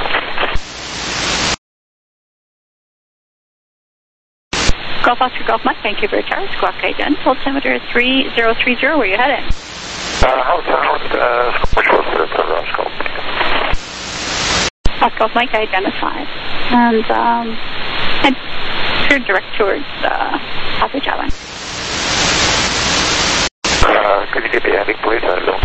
Golf Oscar, Golf Mike, Vancouver Tower, squawk again, altimeter 3030, where you headed? South, which was the Oscar. Oscar, Golf Mike identified. And turn direct towards Passage Island. Could you give me a heading, please? I don't know.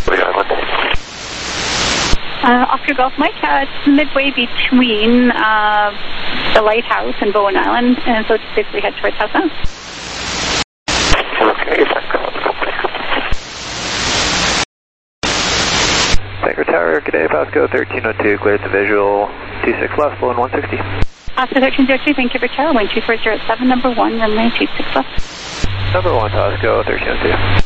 Oscar Golf Mike, it's midway between the lighthouse and Bowen Island, and so just basically head towards House Sound. Okay, Vancouver Tower, good day, Pasco 1302, cleared to visual, 26 left, blowing 160. Oscar 1302, Vancouver Tower, wind 240 at 7, number 1, runway 26 left. Number 1, Pasco 1302.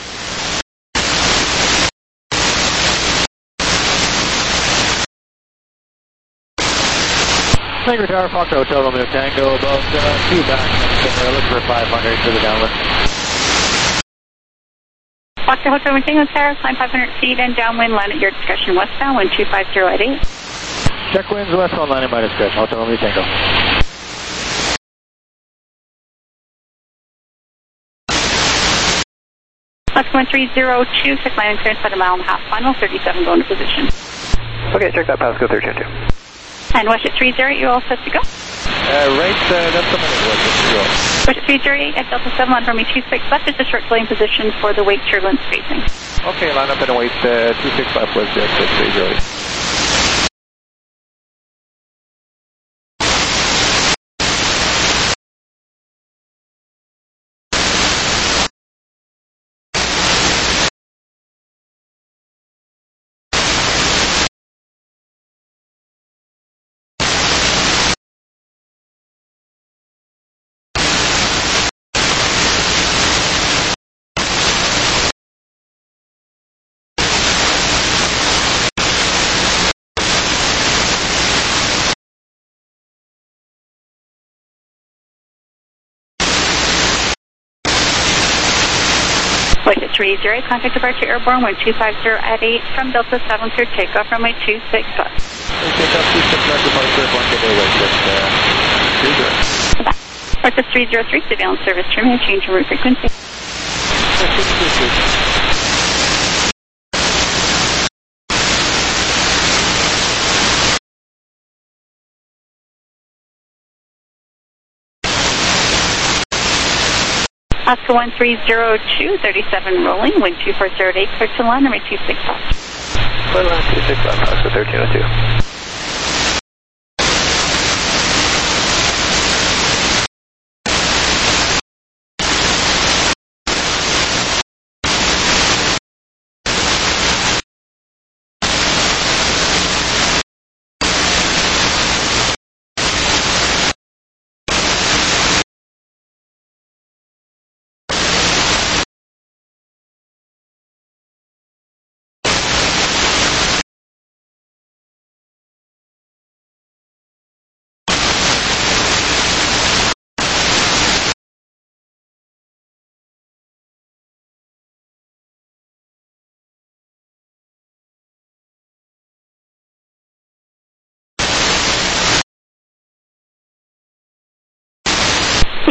Vancouver Tower, Fox Hotel, Romeo Tango, about 2 back, look for 500 to the downwind. Fox Hotel, Tango Tower, climb 500 feet and downwind, land at your discretion westbound, wind 250 at 8. Check winds westbound, land at my discretion, Hotel Romeo Tango. Oscar 1302, check landing clearance at a mile and a half, final, 37 going to position. Okay, check that, Pasco 1302. And West 30, you all set to go? Right, that's the minute, West 30 at Delta 7 on runway 26 left is a short delay in position for the wake turbulence spacing. Okay, line up and wait, 26 left was 30. Wait at 30, contact departure airborne, wind 250 at 8 from Delta 7 through takeoff runway 265. Okay, that's 26 left, departure, 1 to the west, 30. Northwest 303, surveillance service terminal, change in route frequency. Oscar 1302, 37 rolling, wind 2408, clear to line, runway 265. Clear line 26 left, Pasco 1302.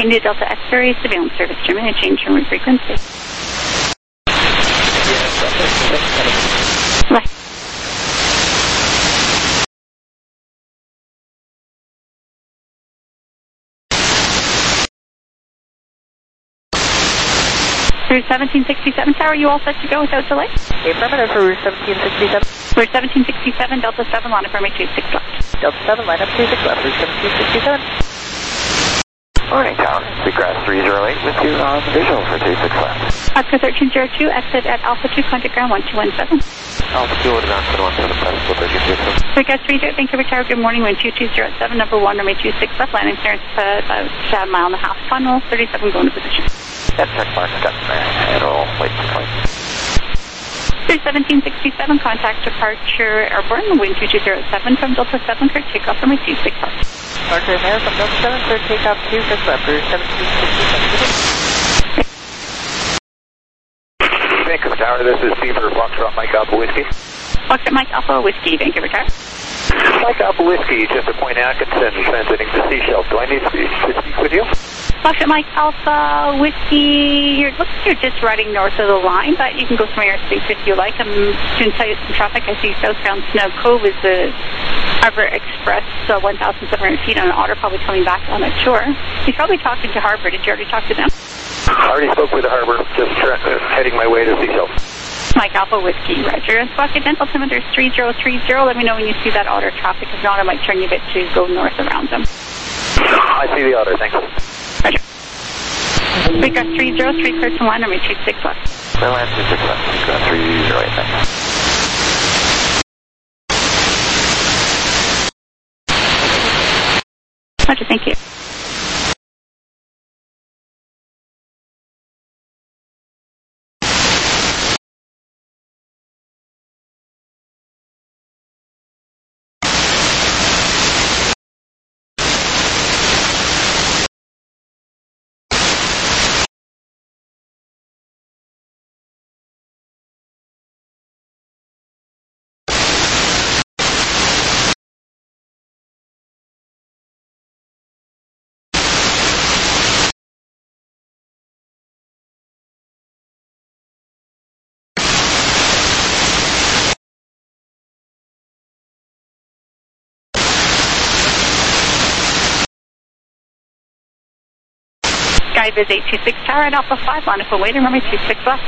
India Delta X-ray, surveillance service terminated, change from route frequency. Right. Route 1767 tower, you all set to go without delay? Affirmative for Route 1767. Route 1767, Delta 7, line up for me 26 left. Delta 7, line up 26 left, Route 1767. Morning, tower. Seagrass 308 with you on visual for 26 left. Oscar 1302, exit at Alpha 2, contact ground 1217. Alpha 2, order down to 17, press 1302. Seagrass 30, Vancouver Tower, good morning, wind 2207, number 1, runway 26 left, landing clearance about a mile and a half, funnel 37 going to position. That check mark's got there. It'll wait for point. Through 1767, contact departure airborne, wind 2207 from Delta 7, clear takeoff from 26 left. Departure Air from Delta 7, clear takeoff 26 left, Route 1767. Vancouver Tower, this is Beaver, Foxtrot Mike Alpha Whiskey. Foxtrot Mike Alpha Whiskey, Vancouver Tower. Mike Alpha Whiskey, just a Point Atkinson, transiting to Seychelles. Do I need to speak with you? Foxtrot Mike Alpha Whiskey, it looks like you're just riding north of the line, but you can go some airspace if you like. I'm going to tell you some traffic. I see southbound Snow Cove is the Harbour Express, so 1,700 feet on an otter, probably coming back on a tour. He's probably talking to Harbour. Did you already talk to them? I already spoke with the Harbour, just heading my way to Seychelles. Mike Alpha Whiskey, Roger. And Squawk Dental altimeter is 3030. Let me know when you see that otter traffic. If not, I might turn you a bit to go north around them. I see the otter, thanks. Roger. We got 303, clear to line, number 26 left. Clear line 26 left, we got 308, thanks. Roger, thank you. Skybiz 826 tower at Alpha 5, line up for waiting, runway 26 left.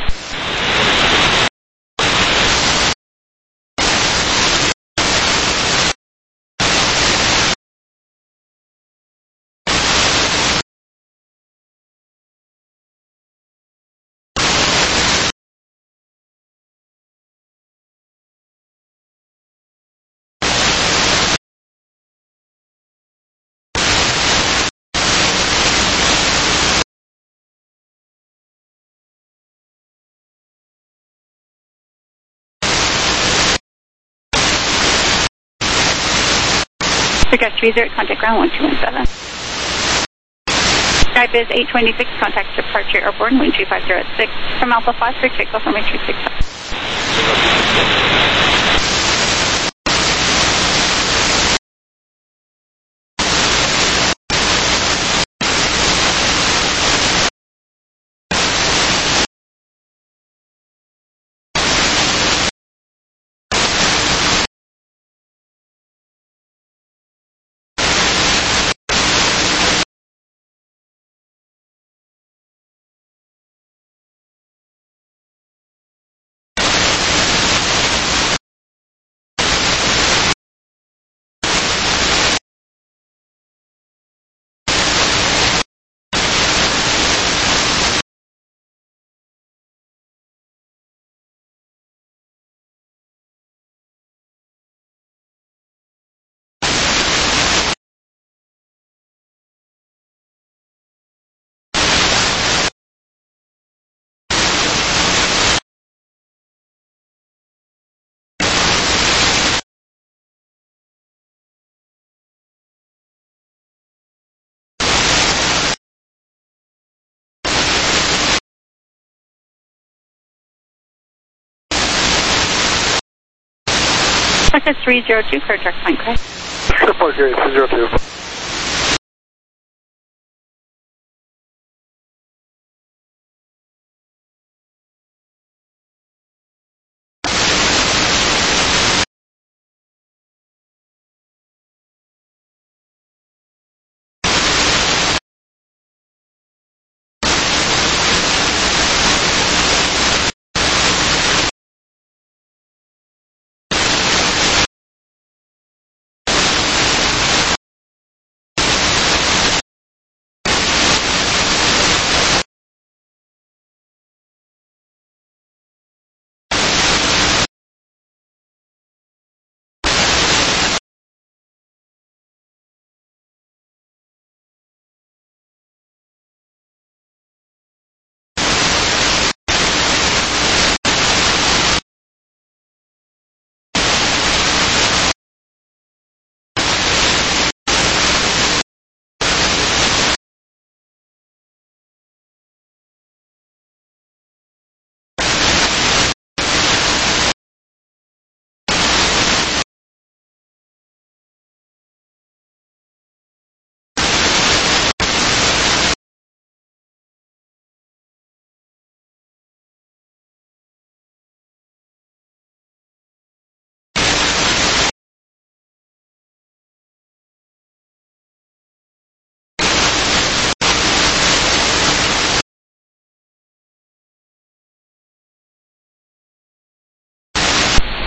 Forget 30, contact ground 1217. Skybiz 826, contact departure airborne, wind 2506. From Alpha 5, clear takeoff from 826. That's 302, clear direct flight, correct? Report 302.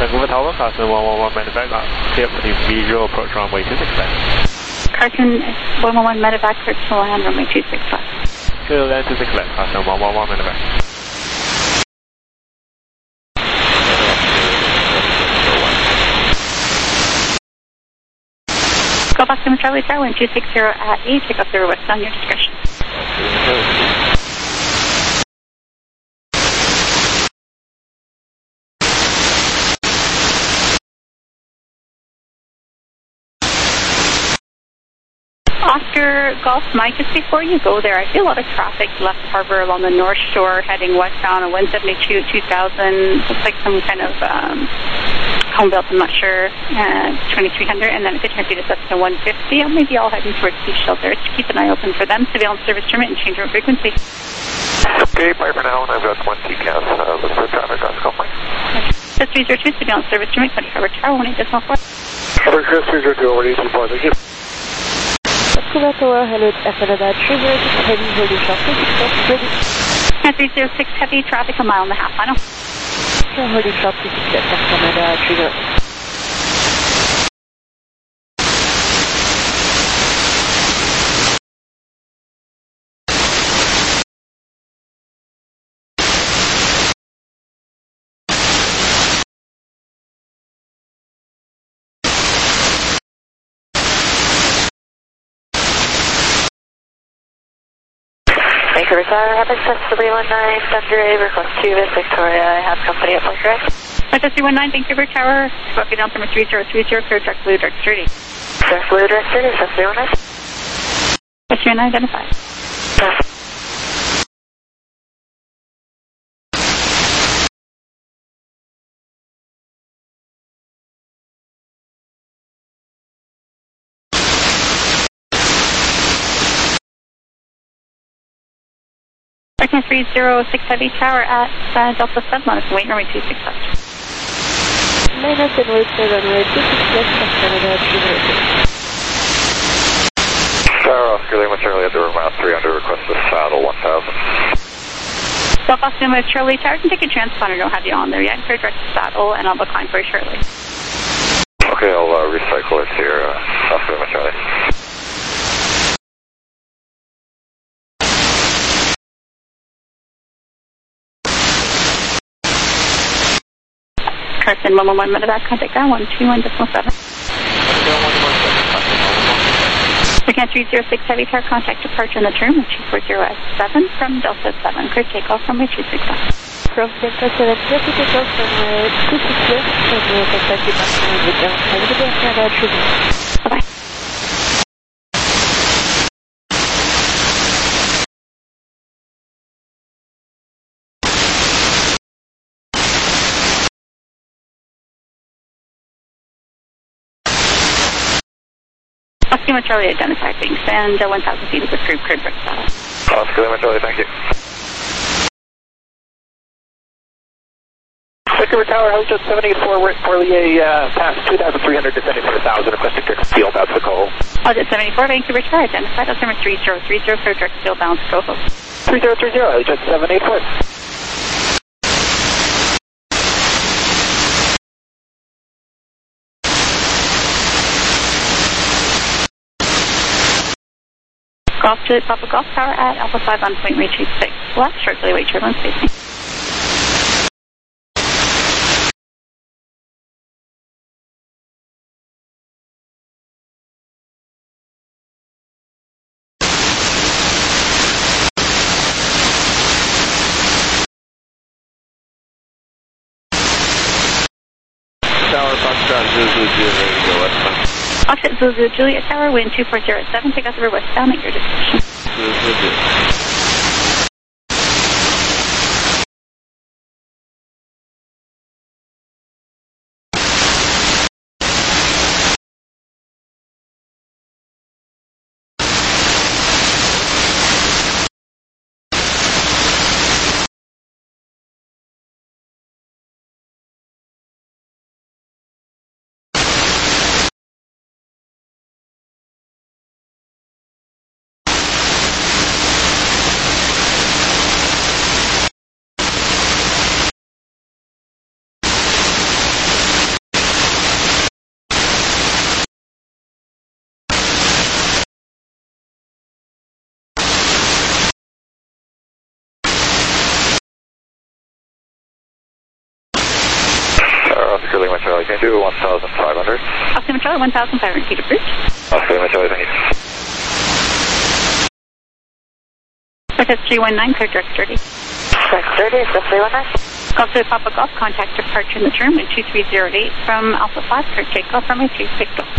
Vancouver Tower, Carson 111 medevac, clear for the visual approach runway 26 left. Carson 111 medevac, clear to land runway 26 left. Clear land 26 left, Carson 111 medevac. Golf Oscar Charlie Tower, wind 260 at 8, take off the west on your discretion. Oscar Golf Mike, just before you go there, I see a lot of traffic left harbor along the North Shore heading westbound on 172 2000. Looks like some kind of home built, I'm not sure, 2300, and then it could turn up to 150. Maybe all heading towards these shelters. Keep an eye open for them. Surveillance service terminate and change route frequency. Okay, bye for now, and I've got 1 TCAS. Look for traffic on Golf Mike. Chris 302, surveillance service terminate, 20 Harbor Tower, 18.4. Harbor Chris 302, over 18.4, thank you. Vancouver Tower, hello, Canada, 306 heavy, holding short, 26 ready. 306 heavy, traffic a mile and a half, final. Holding short, 26 Canada, 306. Vancouver Tower, have access to 319, Thunder A, request 2 with Victoria. I have company at point correct. Access 319, Vancouver Tower, swept down from 3030, clear dark blue, dark 30. Dark blue, dark 30, access 319. Yes, you're unidentified. Yes. American 306 Heavy Tower at Delta 7 on its wait runway 26 left. Minus and wait for runway 26 left, Canada, 306. Tower Oscar Lima Charlie at the room out 300, request the saddle 1000. Golf Oscar Lima Charlie Tower, can take a transponder, don't have you on there yet. Clear direct to saddle, and I'll decline very shortly. Okay, I'll recycle it here, Oscar Lima Charlie. Carson 111 medevac, contact ground 121.7. Again, 306 Heavy Tower, contact departure in the term 240 at 7 from Delta 7. Clear takeoff from 265. From Delta 7, clear to take off from 26 left, and contact departure with Canada, 306. Bye-bye. Oscar Lima Charlie identified, thanks, and 1,000 feet is approved, clear direct saddle. Oscar Lima Charlie, thank you. Vancouver Tower, Helijet 784, Porlier, past 2,300, descending to 1,000, requesting direct steel, bounce to Coho. Helijet 74, Vancouver Tower, identified, altimeter 3030, clear direct steel, bounce to Coho. 3030, Helijet 784. Golf to Papa Golf Tower at Alpha 5 on point way 26 left, shortly await turbulence spacing. Tower, Foxtrot, Zulu, Juliet, go westbound. Offset Zulu, Juliet Tower, wind 240 at 7, take off over westbound at your discretion. 22, 1,500. Oscar Charlie, 1,500 feet approved. Oscar Charlie, thank you. Protest 319, clear direct 30. Direct 30, is this 319? Golf to Papa Golf, contact departure in the term at 2308 from Alpha 5, clear takeoff from a 36 Golf.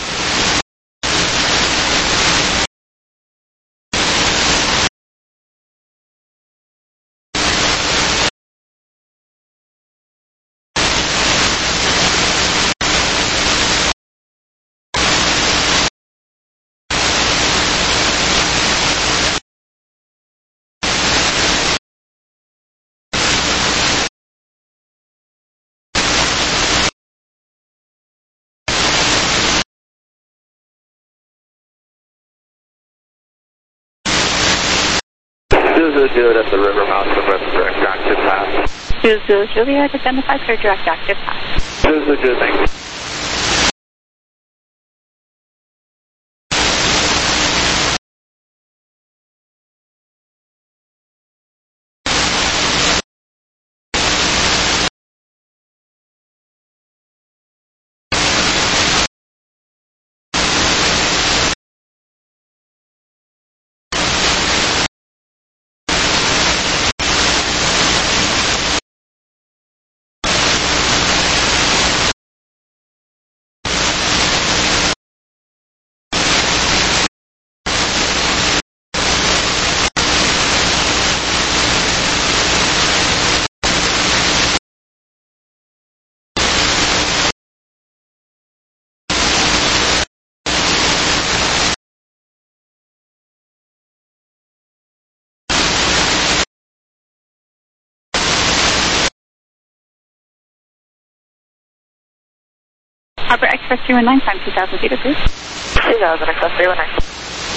Juliet at the river mouth of West Direct Active Path. Juliet, identified clear direct active path. Juliet, thank you. Harbor Express 319, time 2,000 feet approved. 2,000, Express 319.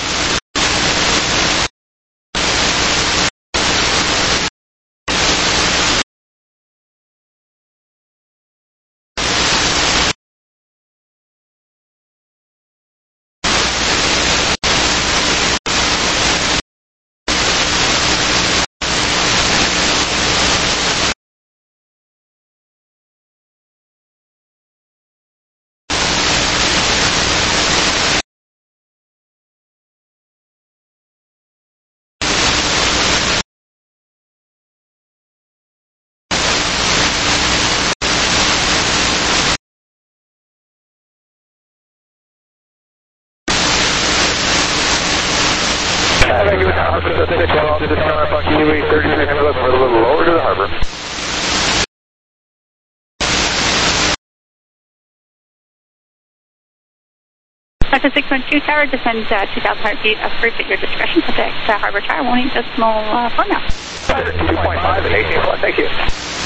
Thank you, Officer 6, to the tower, Bucky, 33, have a look for a little lower to the harbor. Sector 612 tower, descend 2,000 feet, approved at your discretion. Protect Harbor Tower, won't need decimal format. 2.5 and 18, thank you.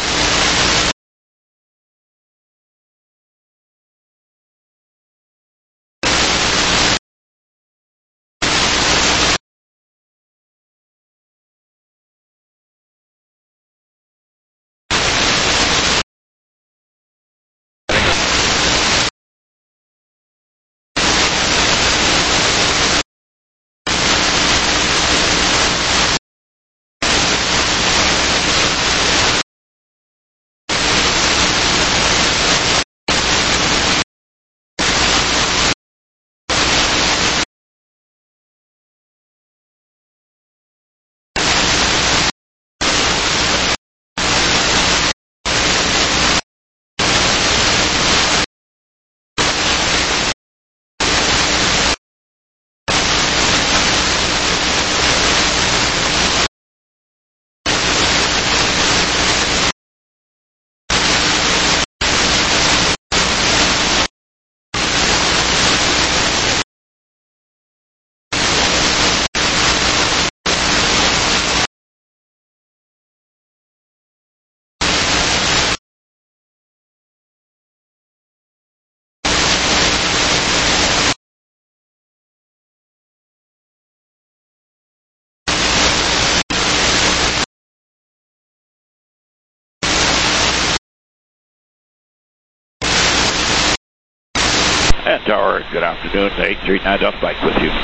And Tower, good afternoon. 839 Delta Mike with you.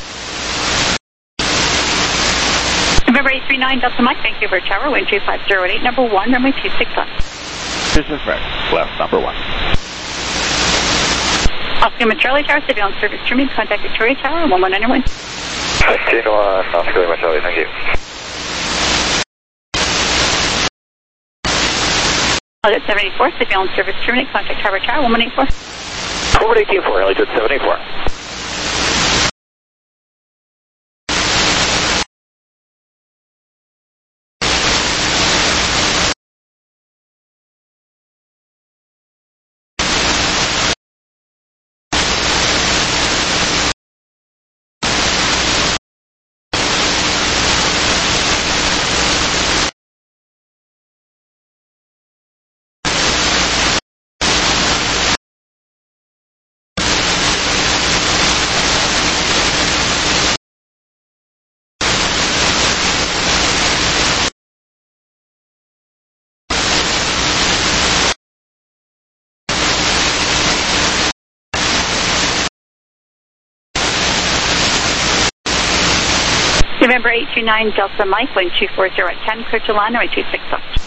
November 839 Delta Mike, Vancouver Tower, wind 250 at 8, number 1, runway 26 left. This is Rex, left number 1. Oscar Charlie Tower, surveillance service terminated. Contact Victoria Tower, 1191. Take on Oscar Charlie, thank you. Elliott 74, surveillance service terminated. Contact Tower Tower, 1184. Forward 184, Elliott 74. November 829 Delta Mike, 1240 at 10, clear to line, runway 26 left.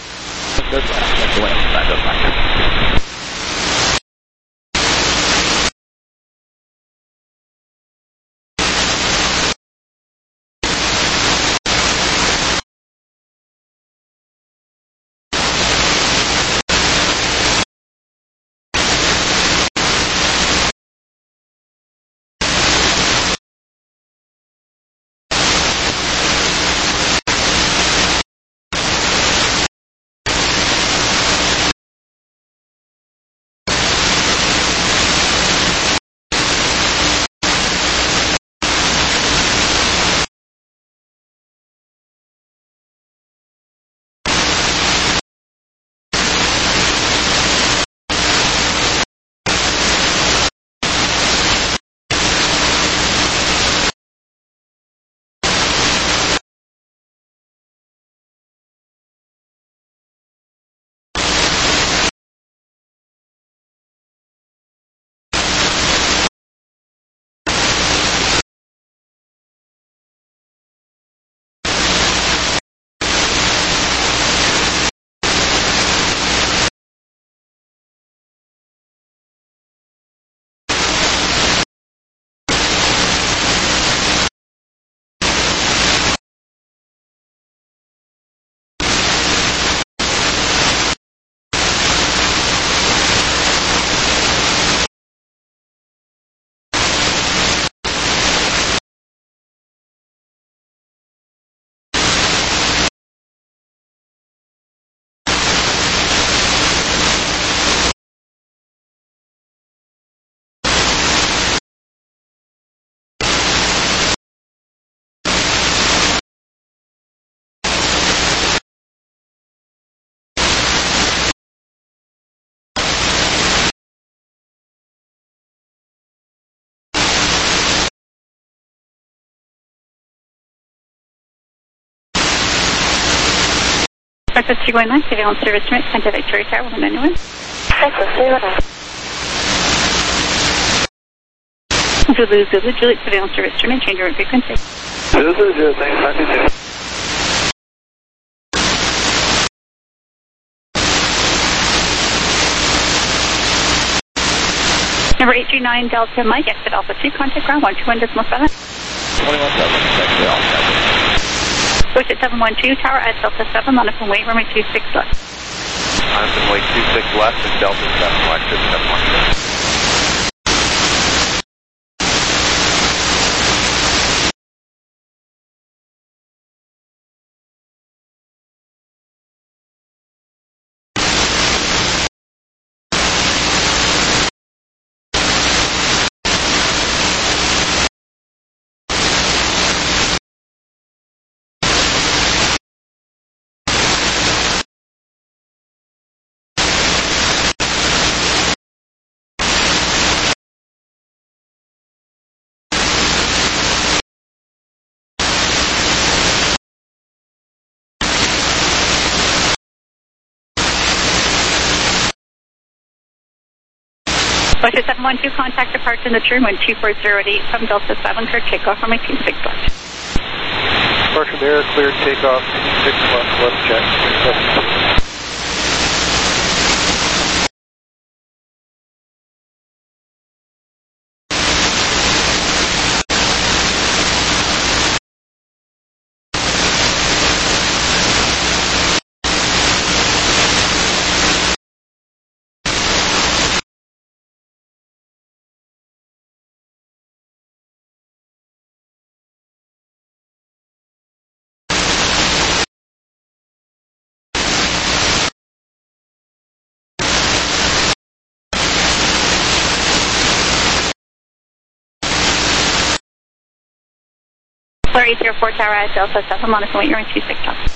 Breakfast 219, surveillance service terminated. Contact Victoria Tower, 1191. Breakfast 219. Zulu, Juliet, surveillance service terminated. Change route frequency. Zulu, thanks, 92. Number 839 Delta Mike, exit Alpha 2, contact ground 121.7. 21.7, Push at 712, tower at Delta 7, Monaco Way, runway 26 left. Monaco Way 26 left and Delta 7, watch this 712. Bush 712, contact departure in the true 12408 from Delta 7, clear takeoff from my 26 left. Departure there, cleared takeoff, 26 left jet. 804 Tower at Delta 7, Monica, wait, you're in 26 knots.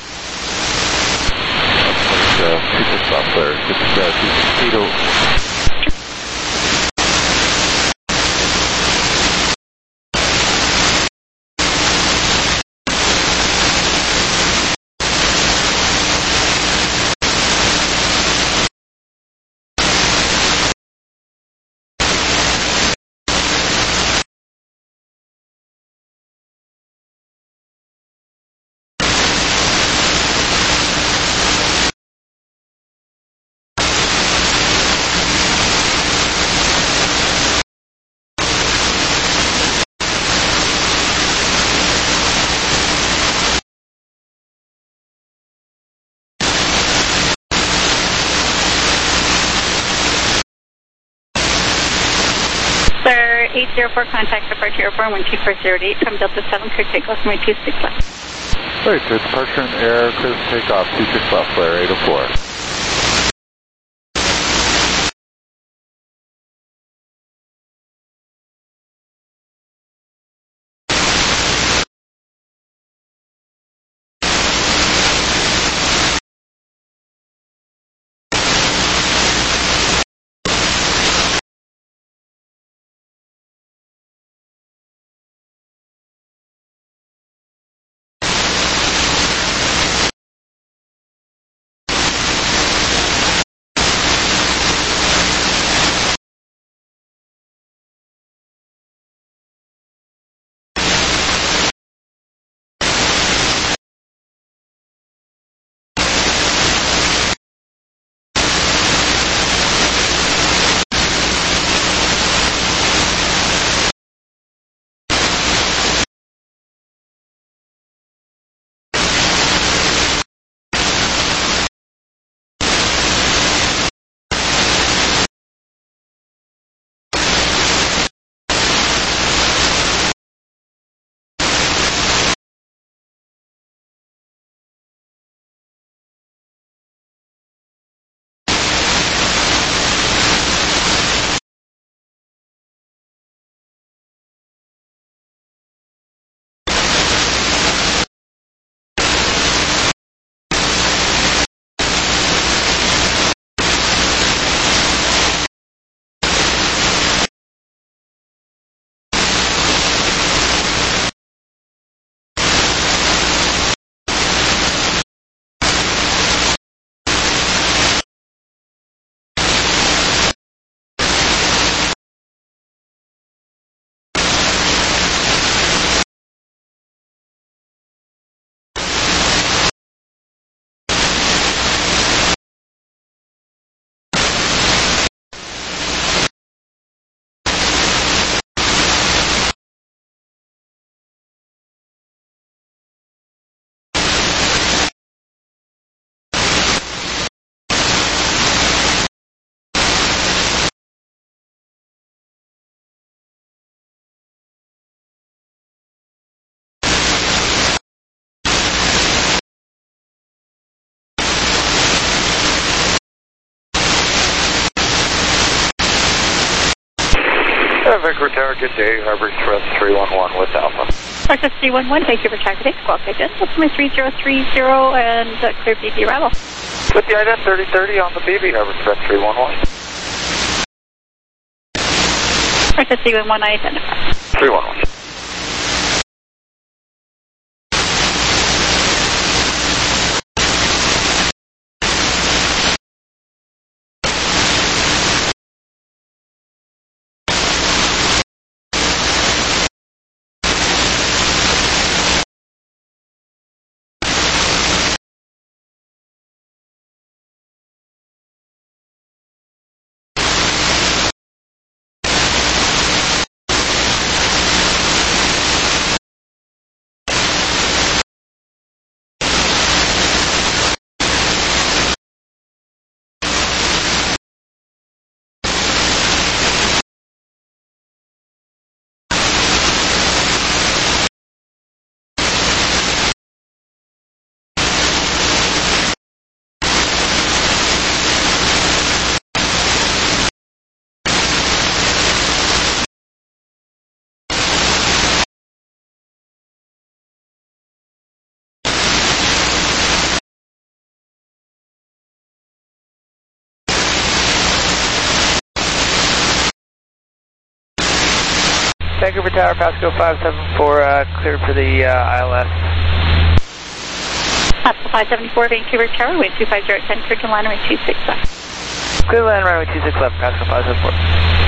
26 off there, 26 Tito. Sir, 804, contact departure airborne 12408 from Delta 7, clear takeoff, runway 26 left. Right, good departure in air, clear takeoff, 26 left, flare 804. Vancouver Tower, good day. Harbor Express 311 with Alpha. Express 311, thank you for traffic. Squawk agent. What's my 3030 and clear BB arrival. With the ident 3030 on the BB, Harbor Express 311. Express 311, I identify. 311. Vancouver Tower, Pasco 574, cleared for the ILS. Pasco 574, Vancouver Tower, wind 250 at 10, cleared to line runway 26 left. Clear line runway 26 left, Pasco 574.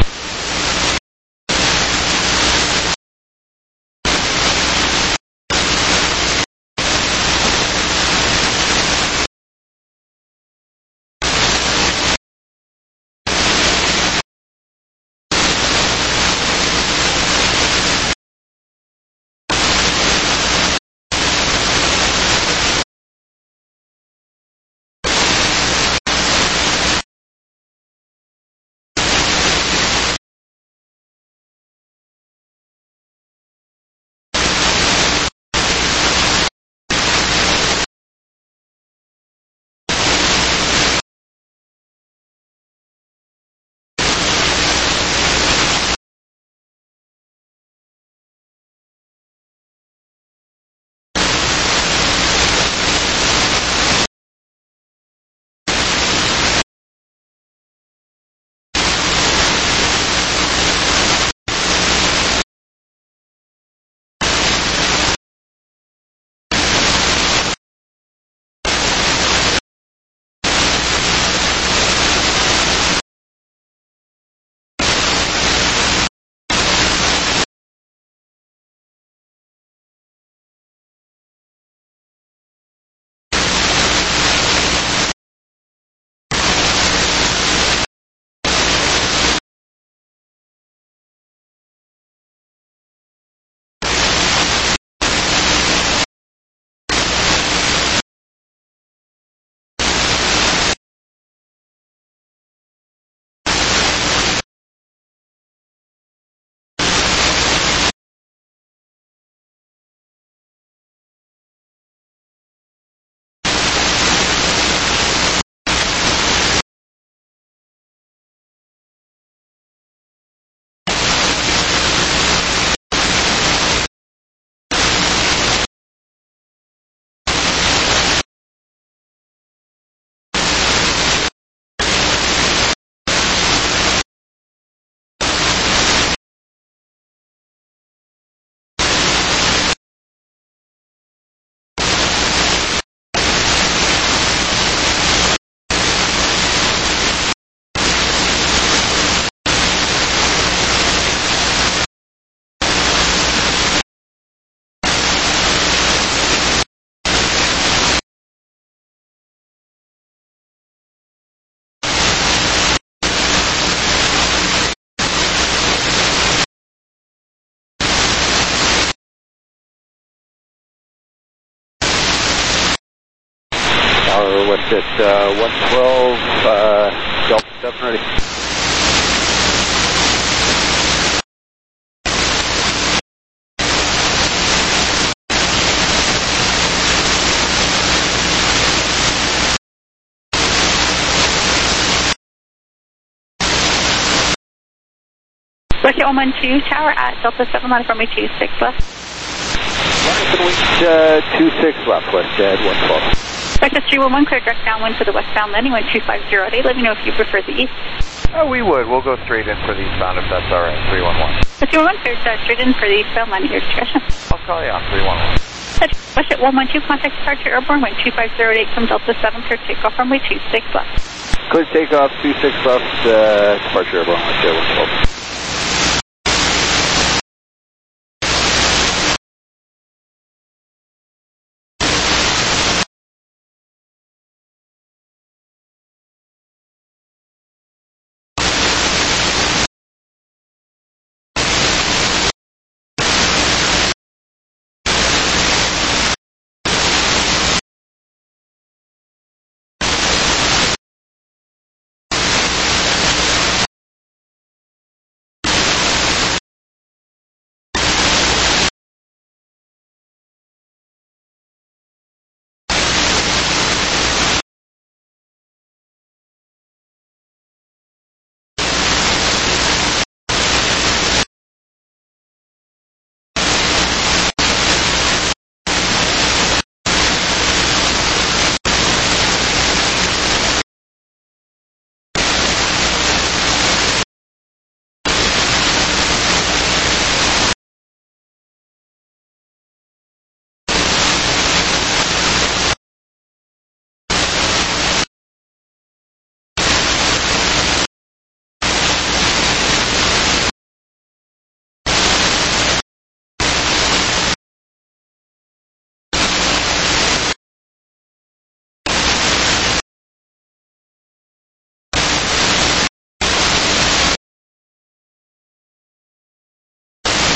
What's it, 112, Delta 7 ready. Rocket 112 Tower at Delta 7, line runway 26 left. Line 26 left, west at 112. Breakfast 311, clear direct downwind for the westbound landing, wind 250 at 8. Let me know if you prefer the east. We would. We'll go straight in for the eastbound if that's all right. 311. 311, clear straight in for the eastbound landing, your discretion. I'll call you on 311. West at 112, contact departure airborne, wind 250 at 8 from Delta 7, clear takeoff runway 26 left. Clear takeoff 26 left, departure airborne, west at 112.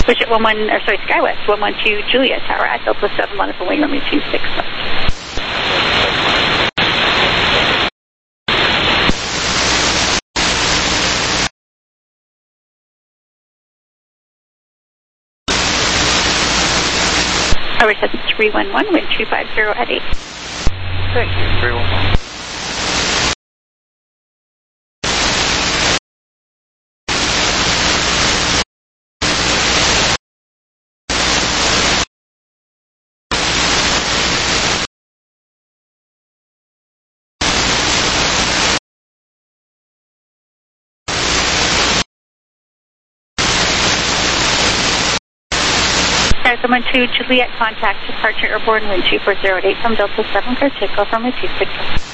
Push it SkyWest 112 Juliet Tower at Delta 7 line up and wing runway 26 left. Tower 7311, wind 250 at 8. Thank you, 311. Someone to Juliet, contact departure airborne wind 2408 from Delta 7 for takeoff from a 26.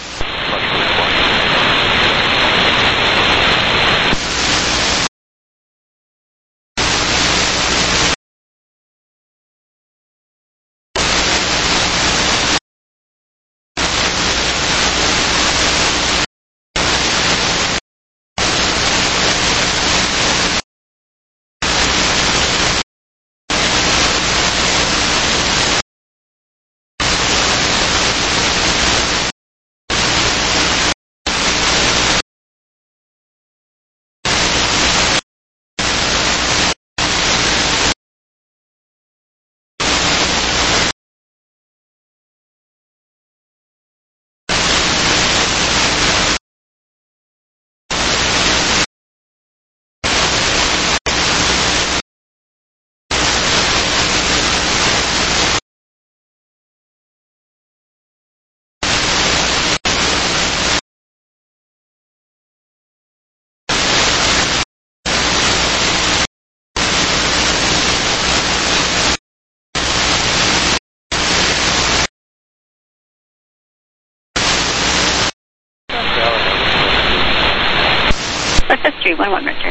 That's 311 return.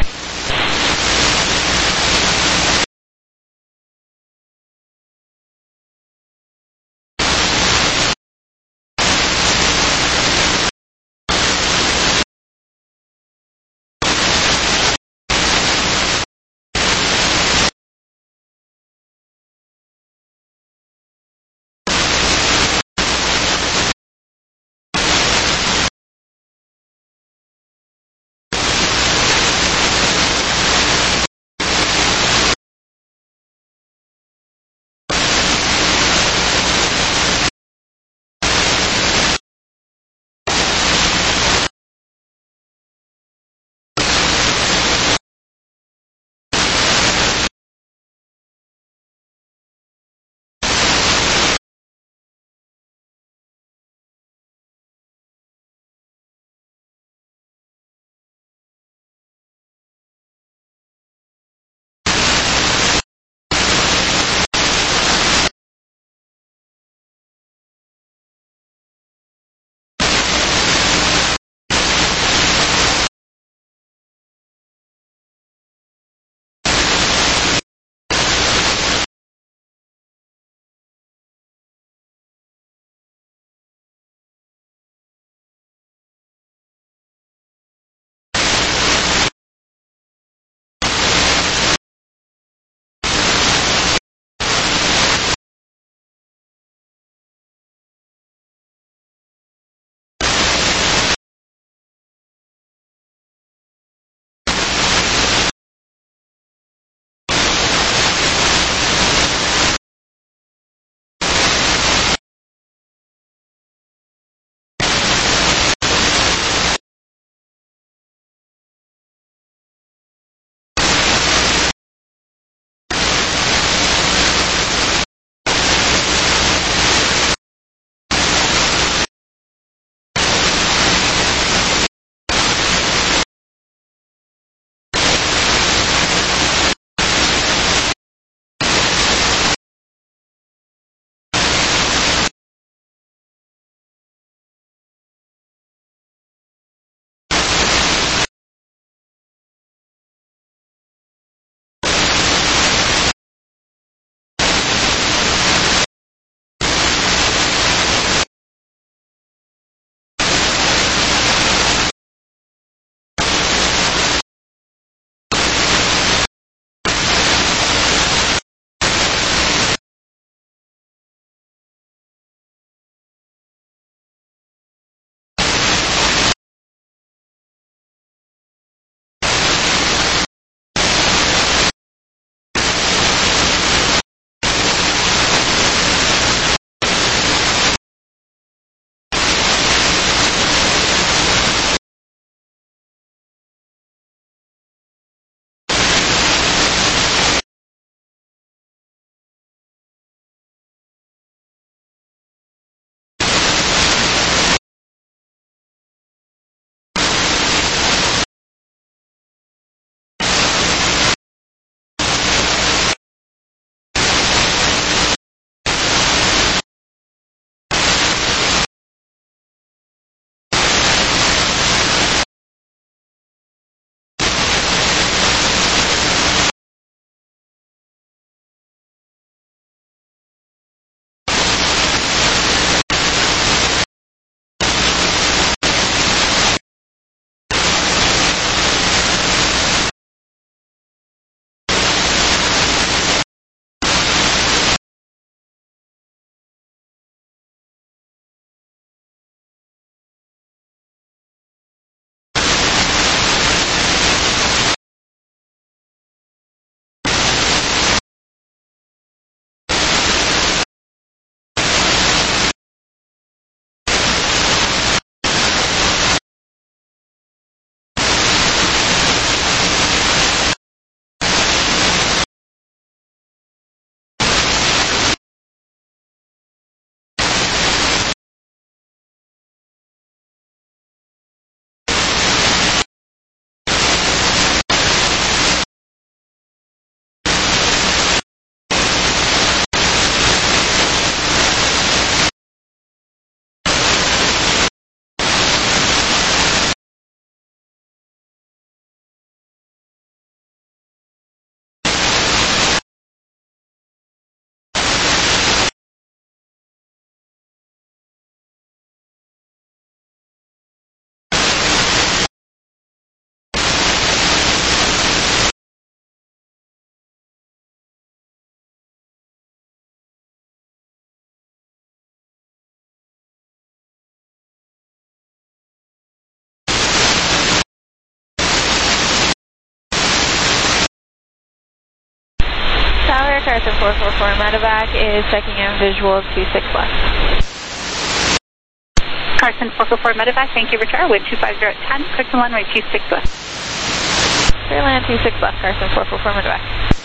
Carson 444 medevac is checking in visual 26 left. Carson 444 medevac, thank you, return, wind 250 at 10, clear to runway 26 left. Clear land 26 left, Carson 444 medevac.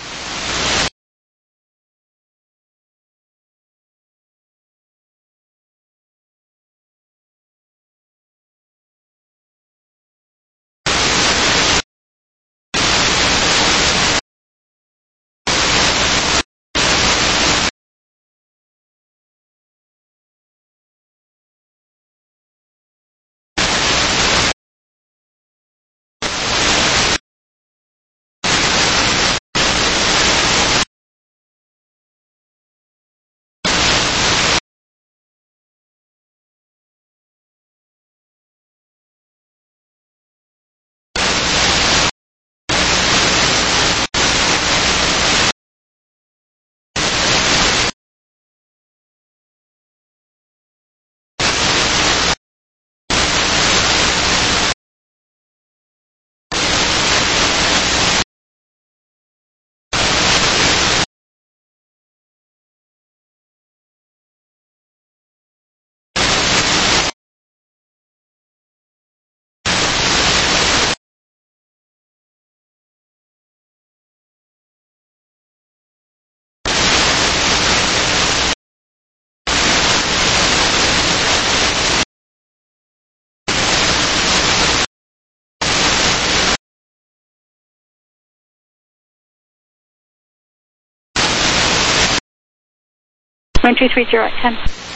Wind 230 at 10.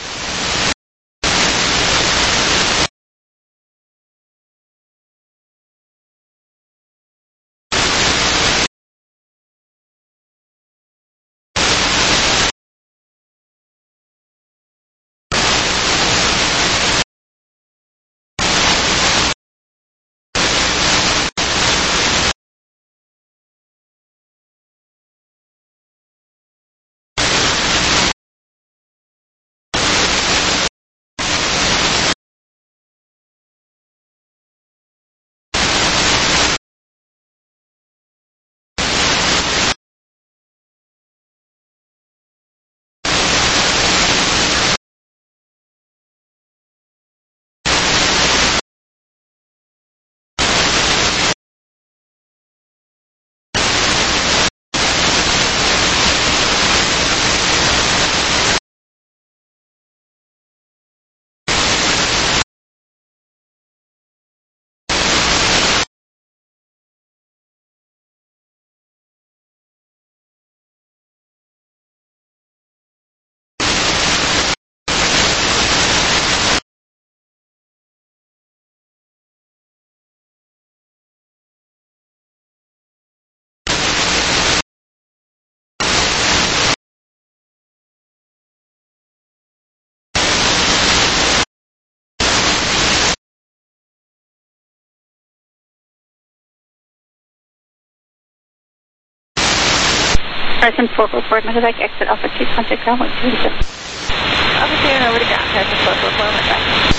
Carson 444 medevac, exit Alpha 2, contact ground 127. Alpha 2 and over to ground, Carson 444 medevac.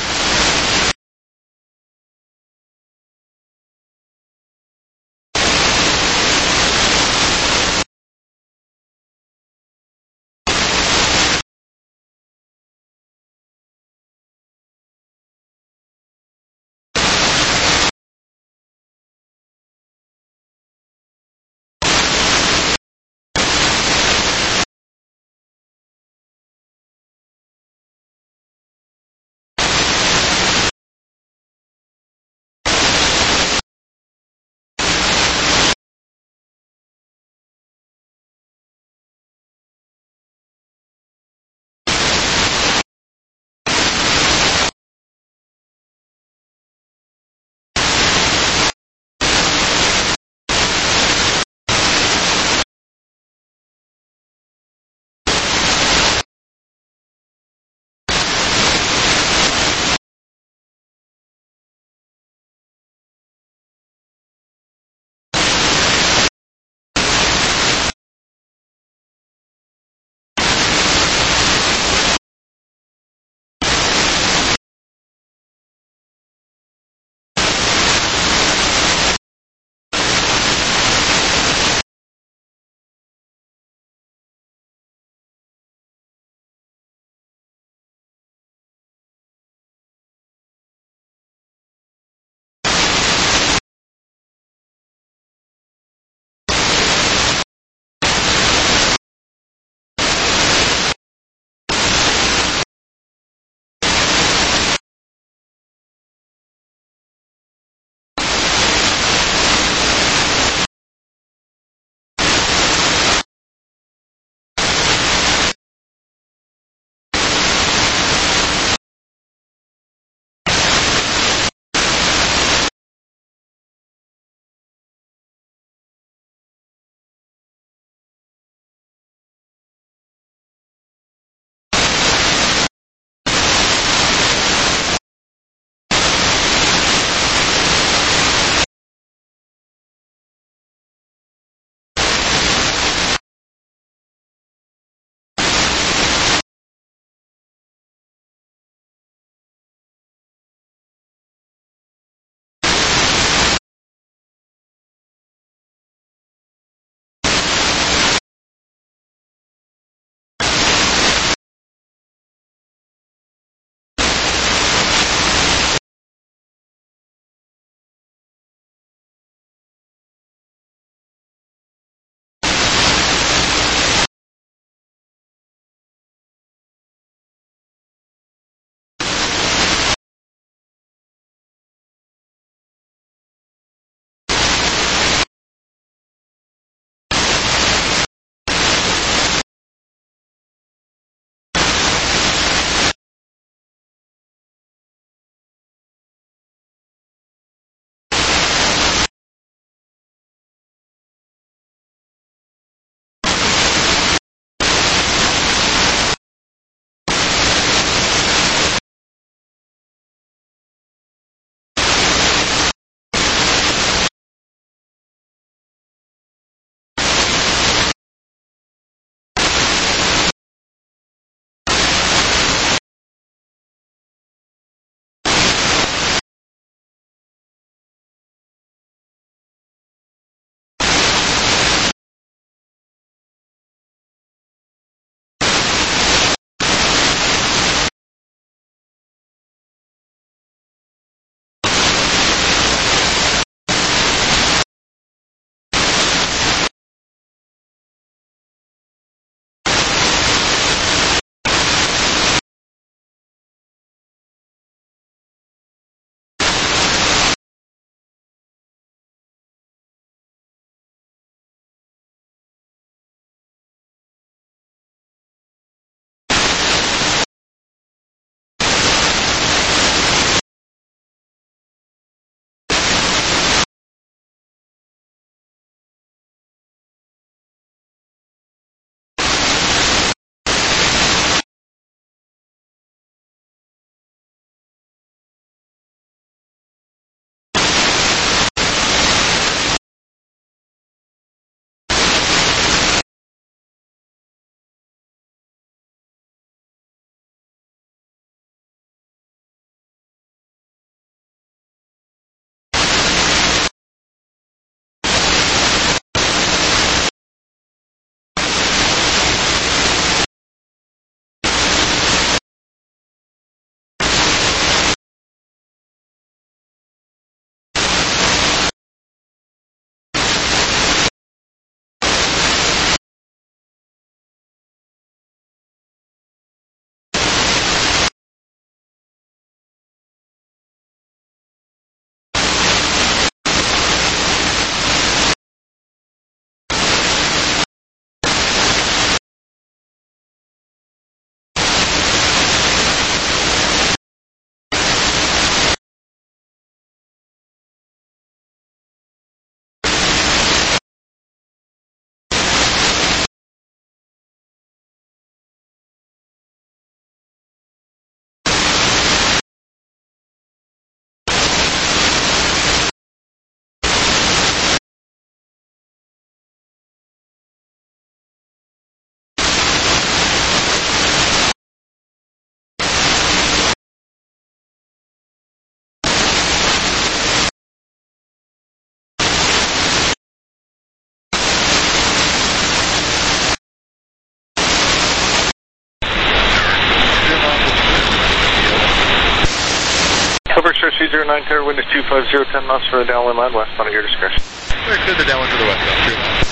Vancouver, wind is 250, 10 knots for the downwind line, westbound at your discretion. We're clear the downwind to the west, 3 knots.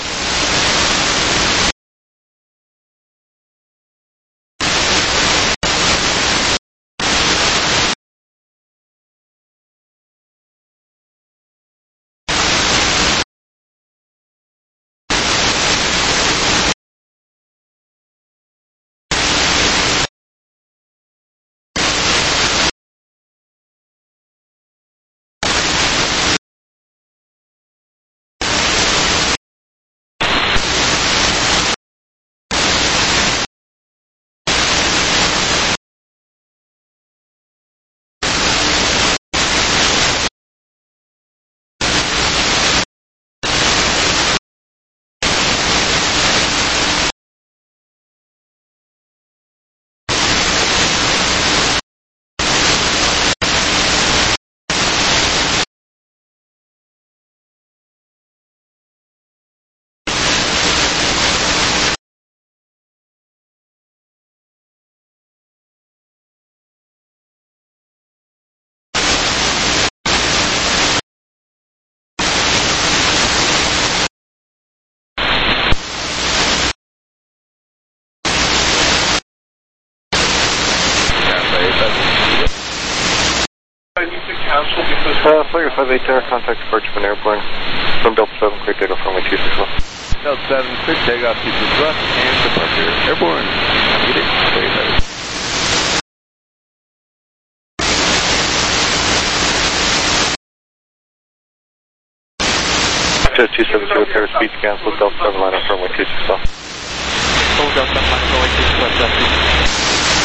Flight 58 Tower, contact departure from airborne from Delta 7, clear takeoff runway 26 left. Delta 7, clear takeoff 26 left and departure. Airborne. Get it. Very excited. Just 270, Paris speed cancel, Delta 7 line up runway 26 left. Hold Delta 7 line up runway 26 left, left.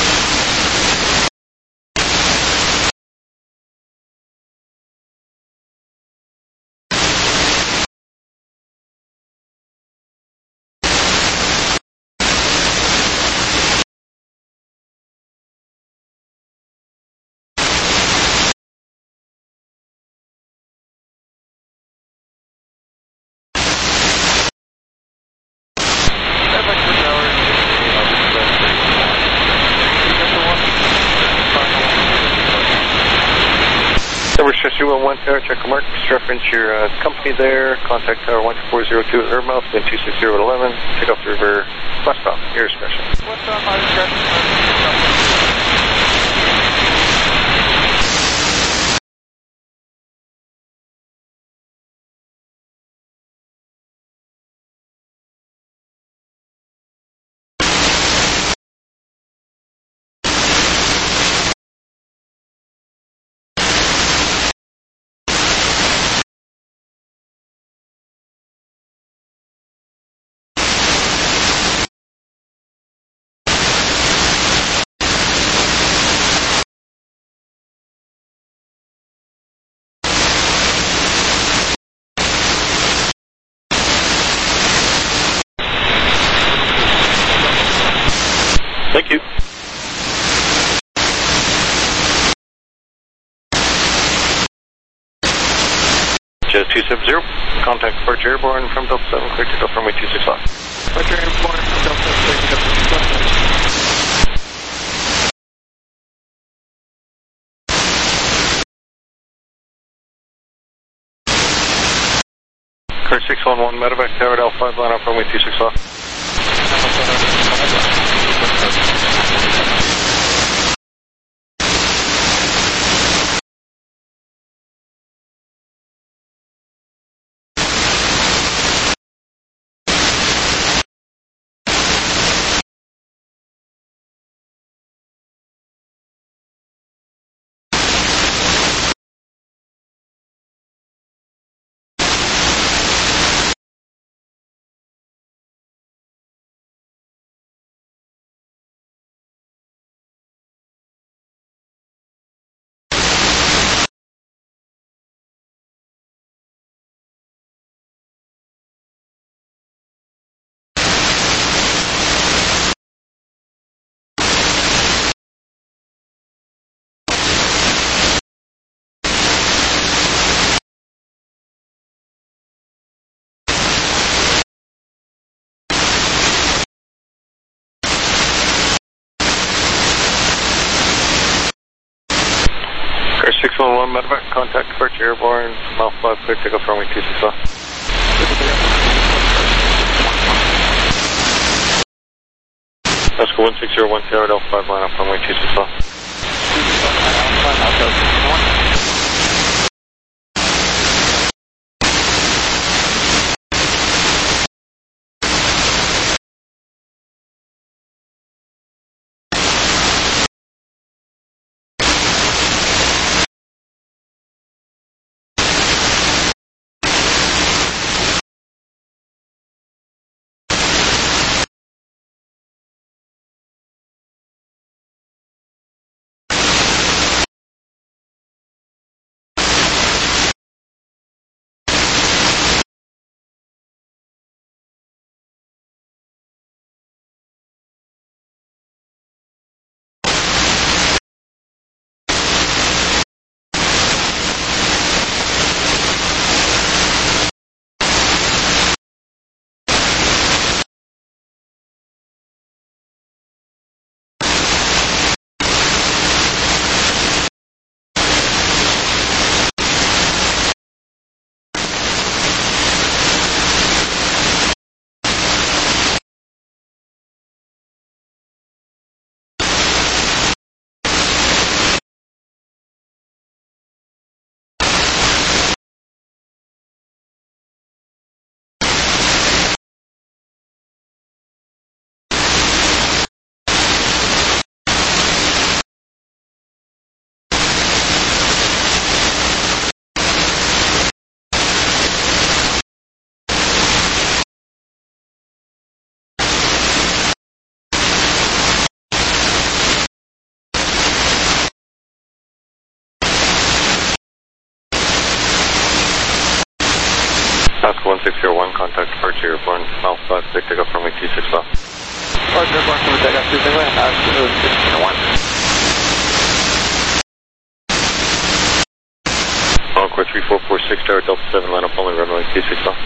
Number 1 Tower, check the mark, reference your company there, contact Tower 1402 at Airmouth, wind 260 at 11, take off the river westbound, your discretion. Westbound, my discretion. Thank you. Just 270, contact departure airborne from Delta 7, clear takeoff runway 26 left. Departure airborne from Delta 7, clear takeoff 26 left. Clear 611, medevac tower at L5 line up runway 26 left. 611 medevac, contact departure airborne, mile 5, clear takeoff runway 26 off. Oscar 1601 Tower Delta 5 line up runway 26 off. Oscar 1601, contact departure airborne, mile 5, clear takeoff runway 26 off. Departure airborne, clear takeoff 26 off, Oscar 1601. Encore 3446 Tower Delta 7 line up only runway 26 off.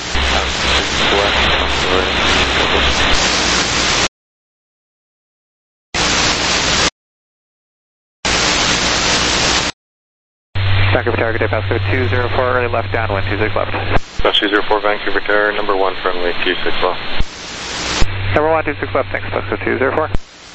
Vancouver Tower, good day, Pasco 204, early left downwind, 26 left. Pasco 204, Vancouver Tower, number 1, runway 26 off. Number 1, 26 left, thanks, Pasco 204.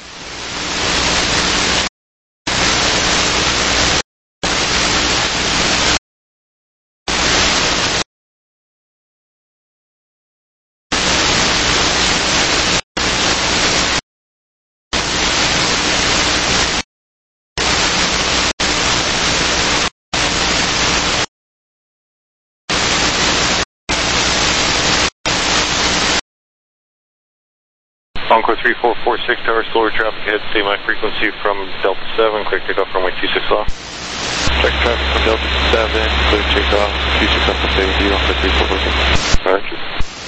Encore 3446 Tower, slower traffic ahead, stay my frequency from Delta 7, clear takeoff runway 26 off. Check traffic from Delta 7, clear takeoff, 26 off, to stay with you on the 3446. Roger.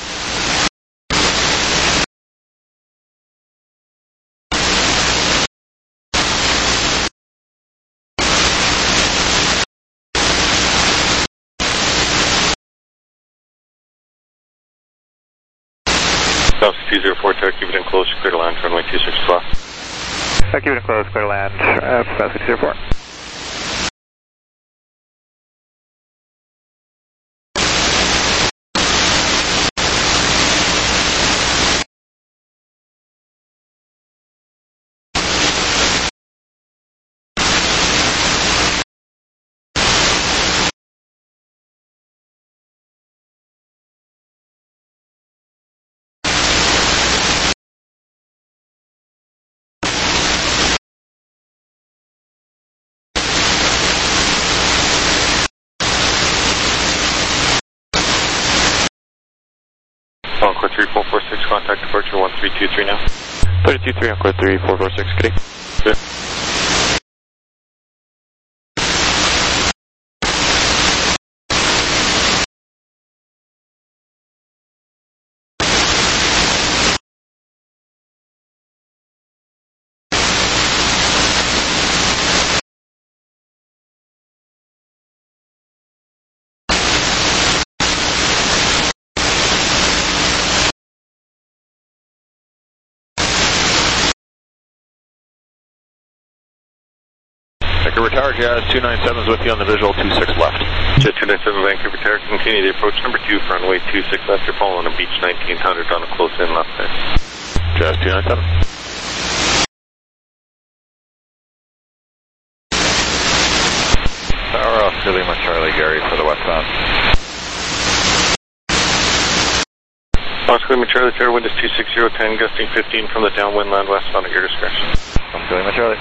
South 204 Tower, keep it in close, clear to land, runway 26 off. Keep it in close, clear to land, Pasco 204. Encore 3446, contact departure 1323 now. 323, Encore 3446, good day. Good. Vancouver Tower, Jazz 297 is with you on the visual, 26 left. Jet 297 Vancouver Tower, continue the approach number 2 for runway 26 left. You're following a beach 1900 on a close-in left side. Jazz 297. Tower off to Lima Charlie, Gary for the westbound. Oscar Lima Charlie, Tower, wind is 26010, gusting 15 from the downwind land westbound at your discretion. Oscar Lima Charlie.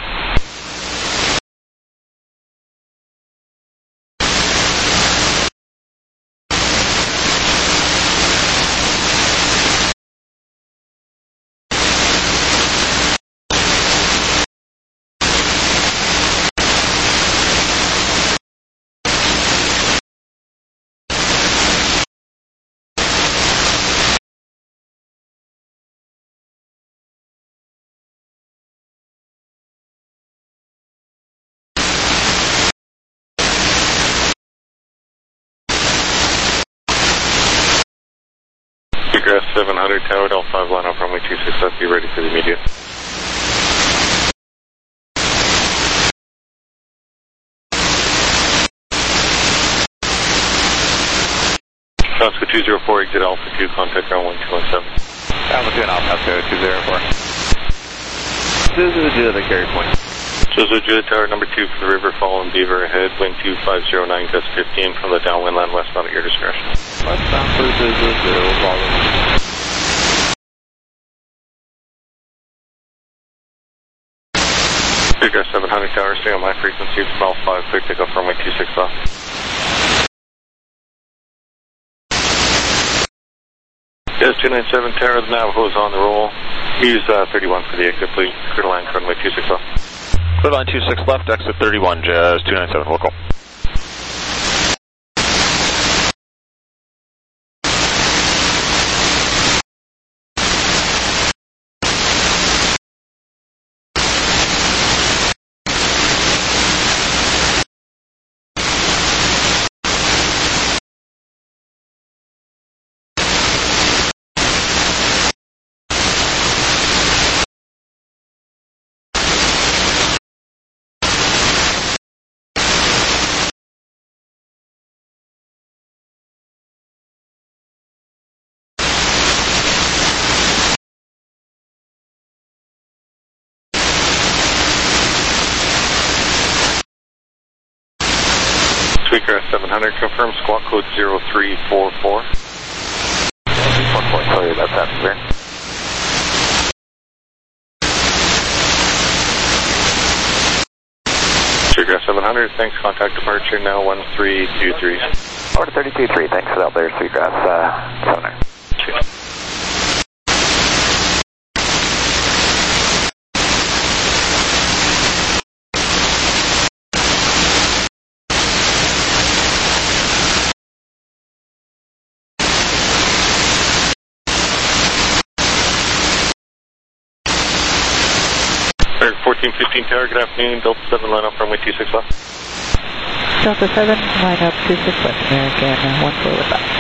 Seagrass 700 Tower, Delta 5 line up runway 26 left, be ready for the immediate. Oscar 204, exit Alpha 2, contact ground 1217. Alpha 2 and Alpha 204. Suzu Julia, Gary Point. Suzu Julia Tower, number 2 for the river, following Beaver ahead, wind 2509, gust 15 from the downwind land westbound at your discretion. Westbound for Suzu, follow. Seagrass 700 Tower, stay on my frequency, it's mile 5, clear takeoff runway 26 left. Yes, 297 Tower, the Navajo's on the roll. Use 31 for the exit, please. Clear to line, runway 26 left. Clear line 26 left, exit 31, Jazz 297, local. Sweetgrass 700, confirm squawk code 0344. Sorry about that, sir. Sweetgrass 700, thanks, contact departure now 1323. Order 323, thanks for that there, Sweetgrass 700. American 1415 Tower, good afternoon. Delta 7 line up runway 26 left. Delta 7 line up 26 left, American 1 forward left.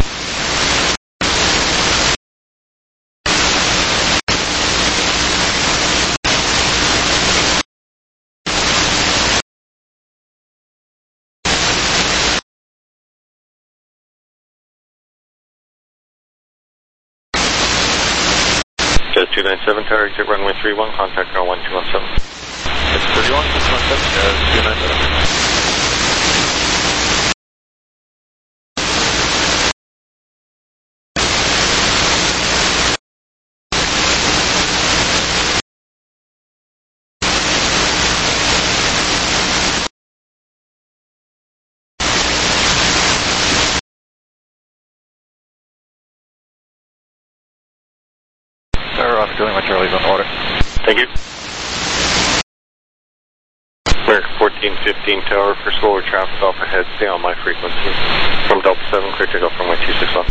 Jazz 297 Tower, exit runway 31, contact ground 1217. It's 31, 617, Jazz 297. Tower off, Julia Charlie's on order. Thank you. American 1415 Tower, for slower traffic off ahead, stay on my frequency. From Delta 7, clear takeoff from runway 26 left.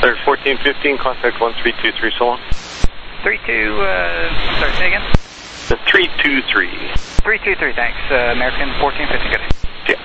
Third 1415, contact 1323, so long. 32, sorry, say again? The 323. 323, thanks. American 1450, good. Yeah.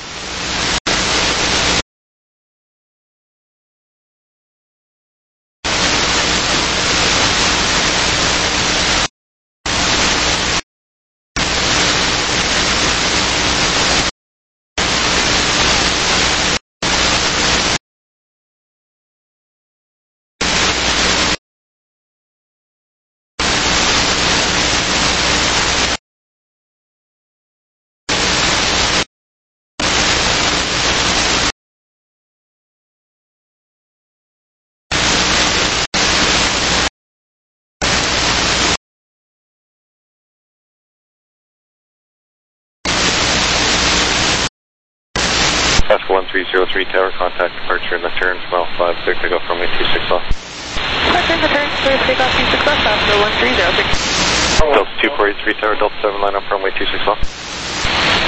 Oscar 1303 tower, contact departure in the turn, mile 56, I go from 260 off. Departure in the turn, clear take off 26 off, Oscar 1306. Delta 2483 tower, Delta 7 line up runway 26 off.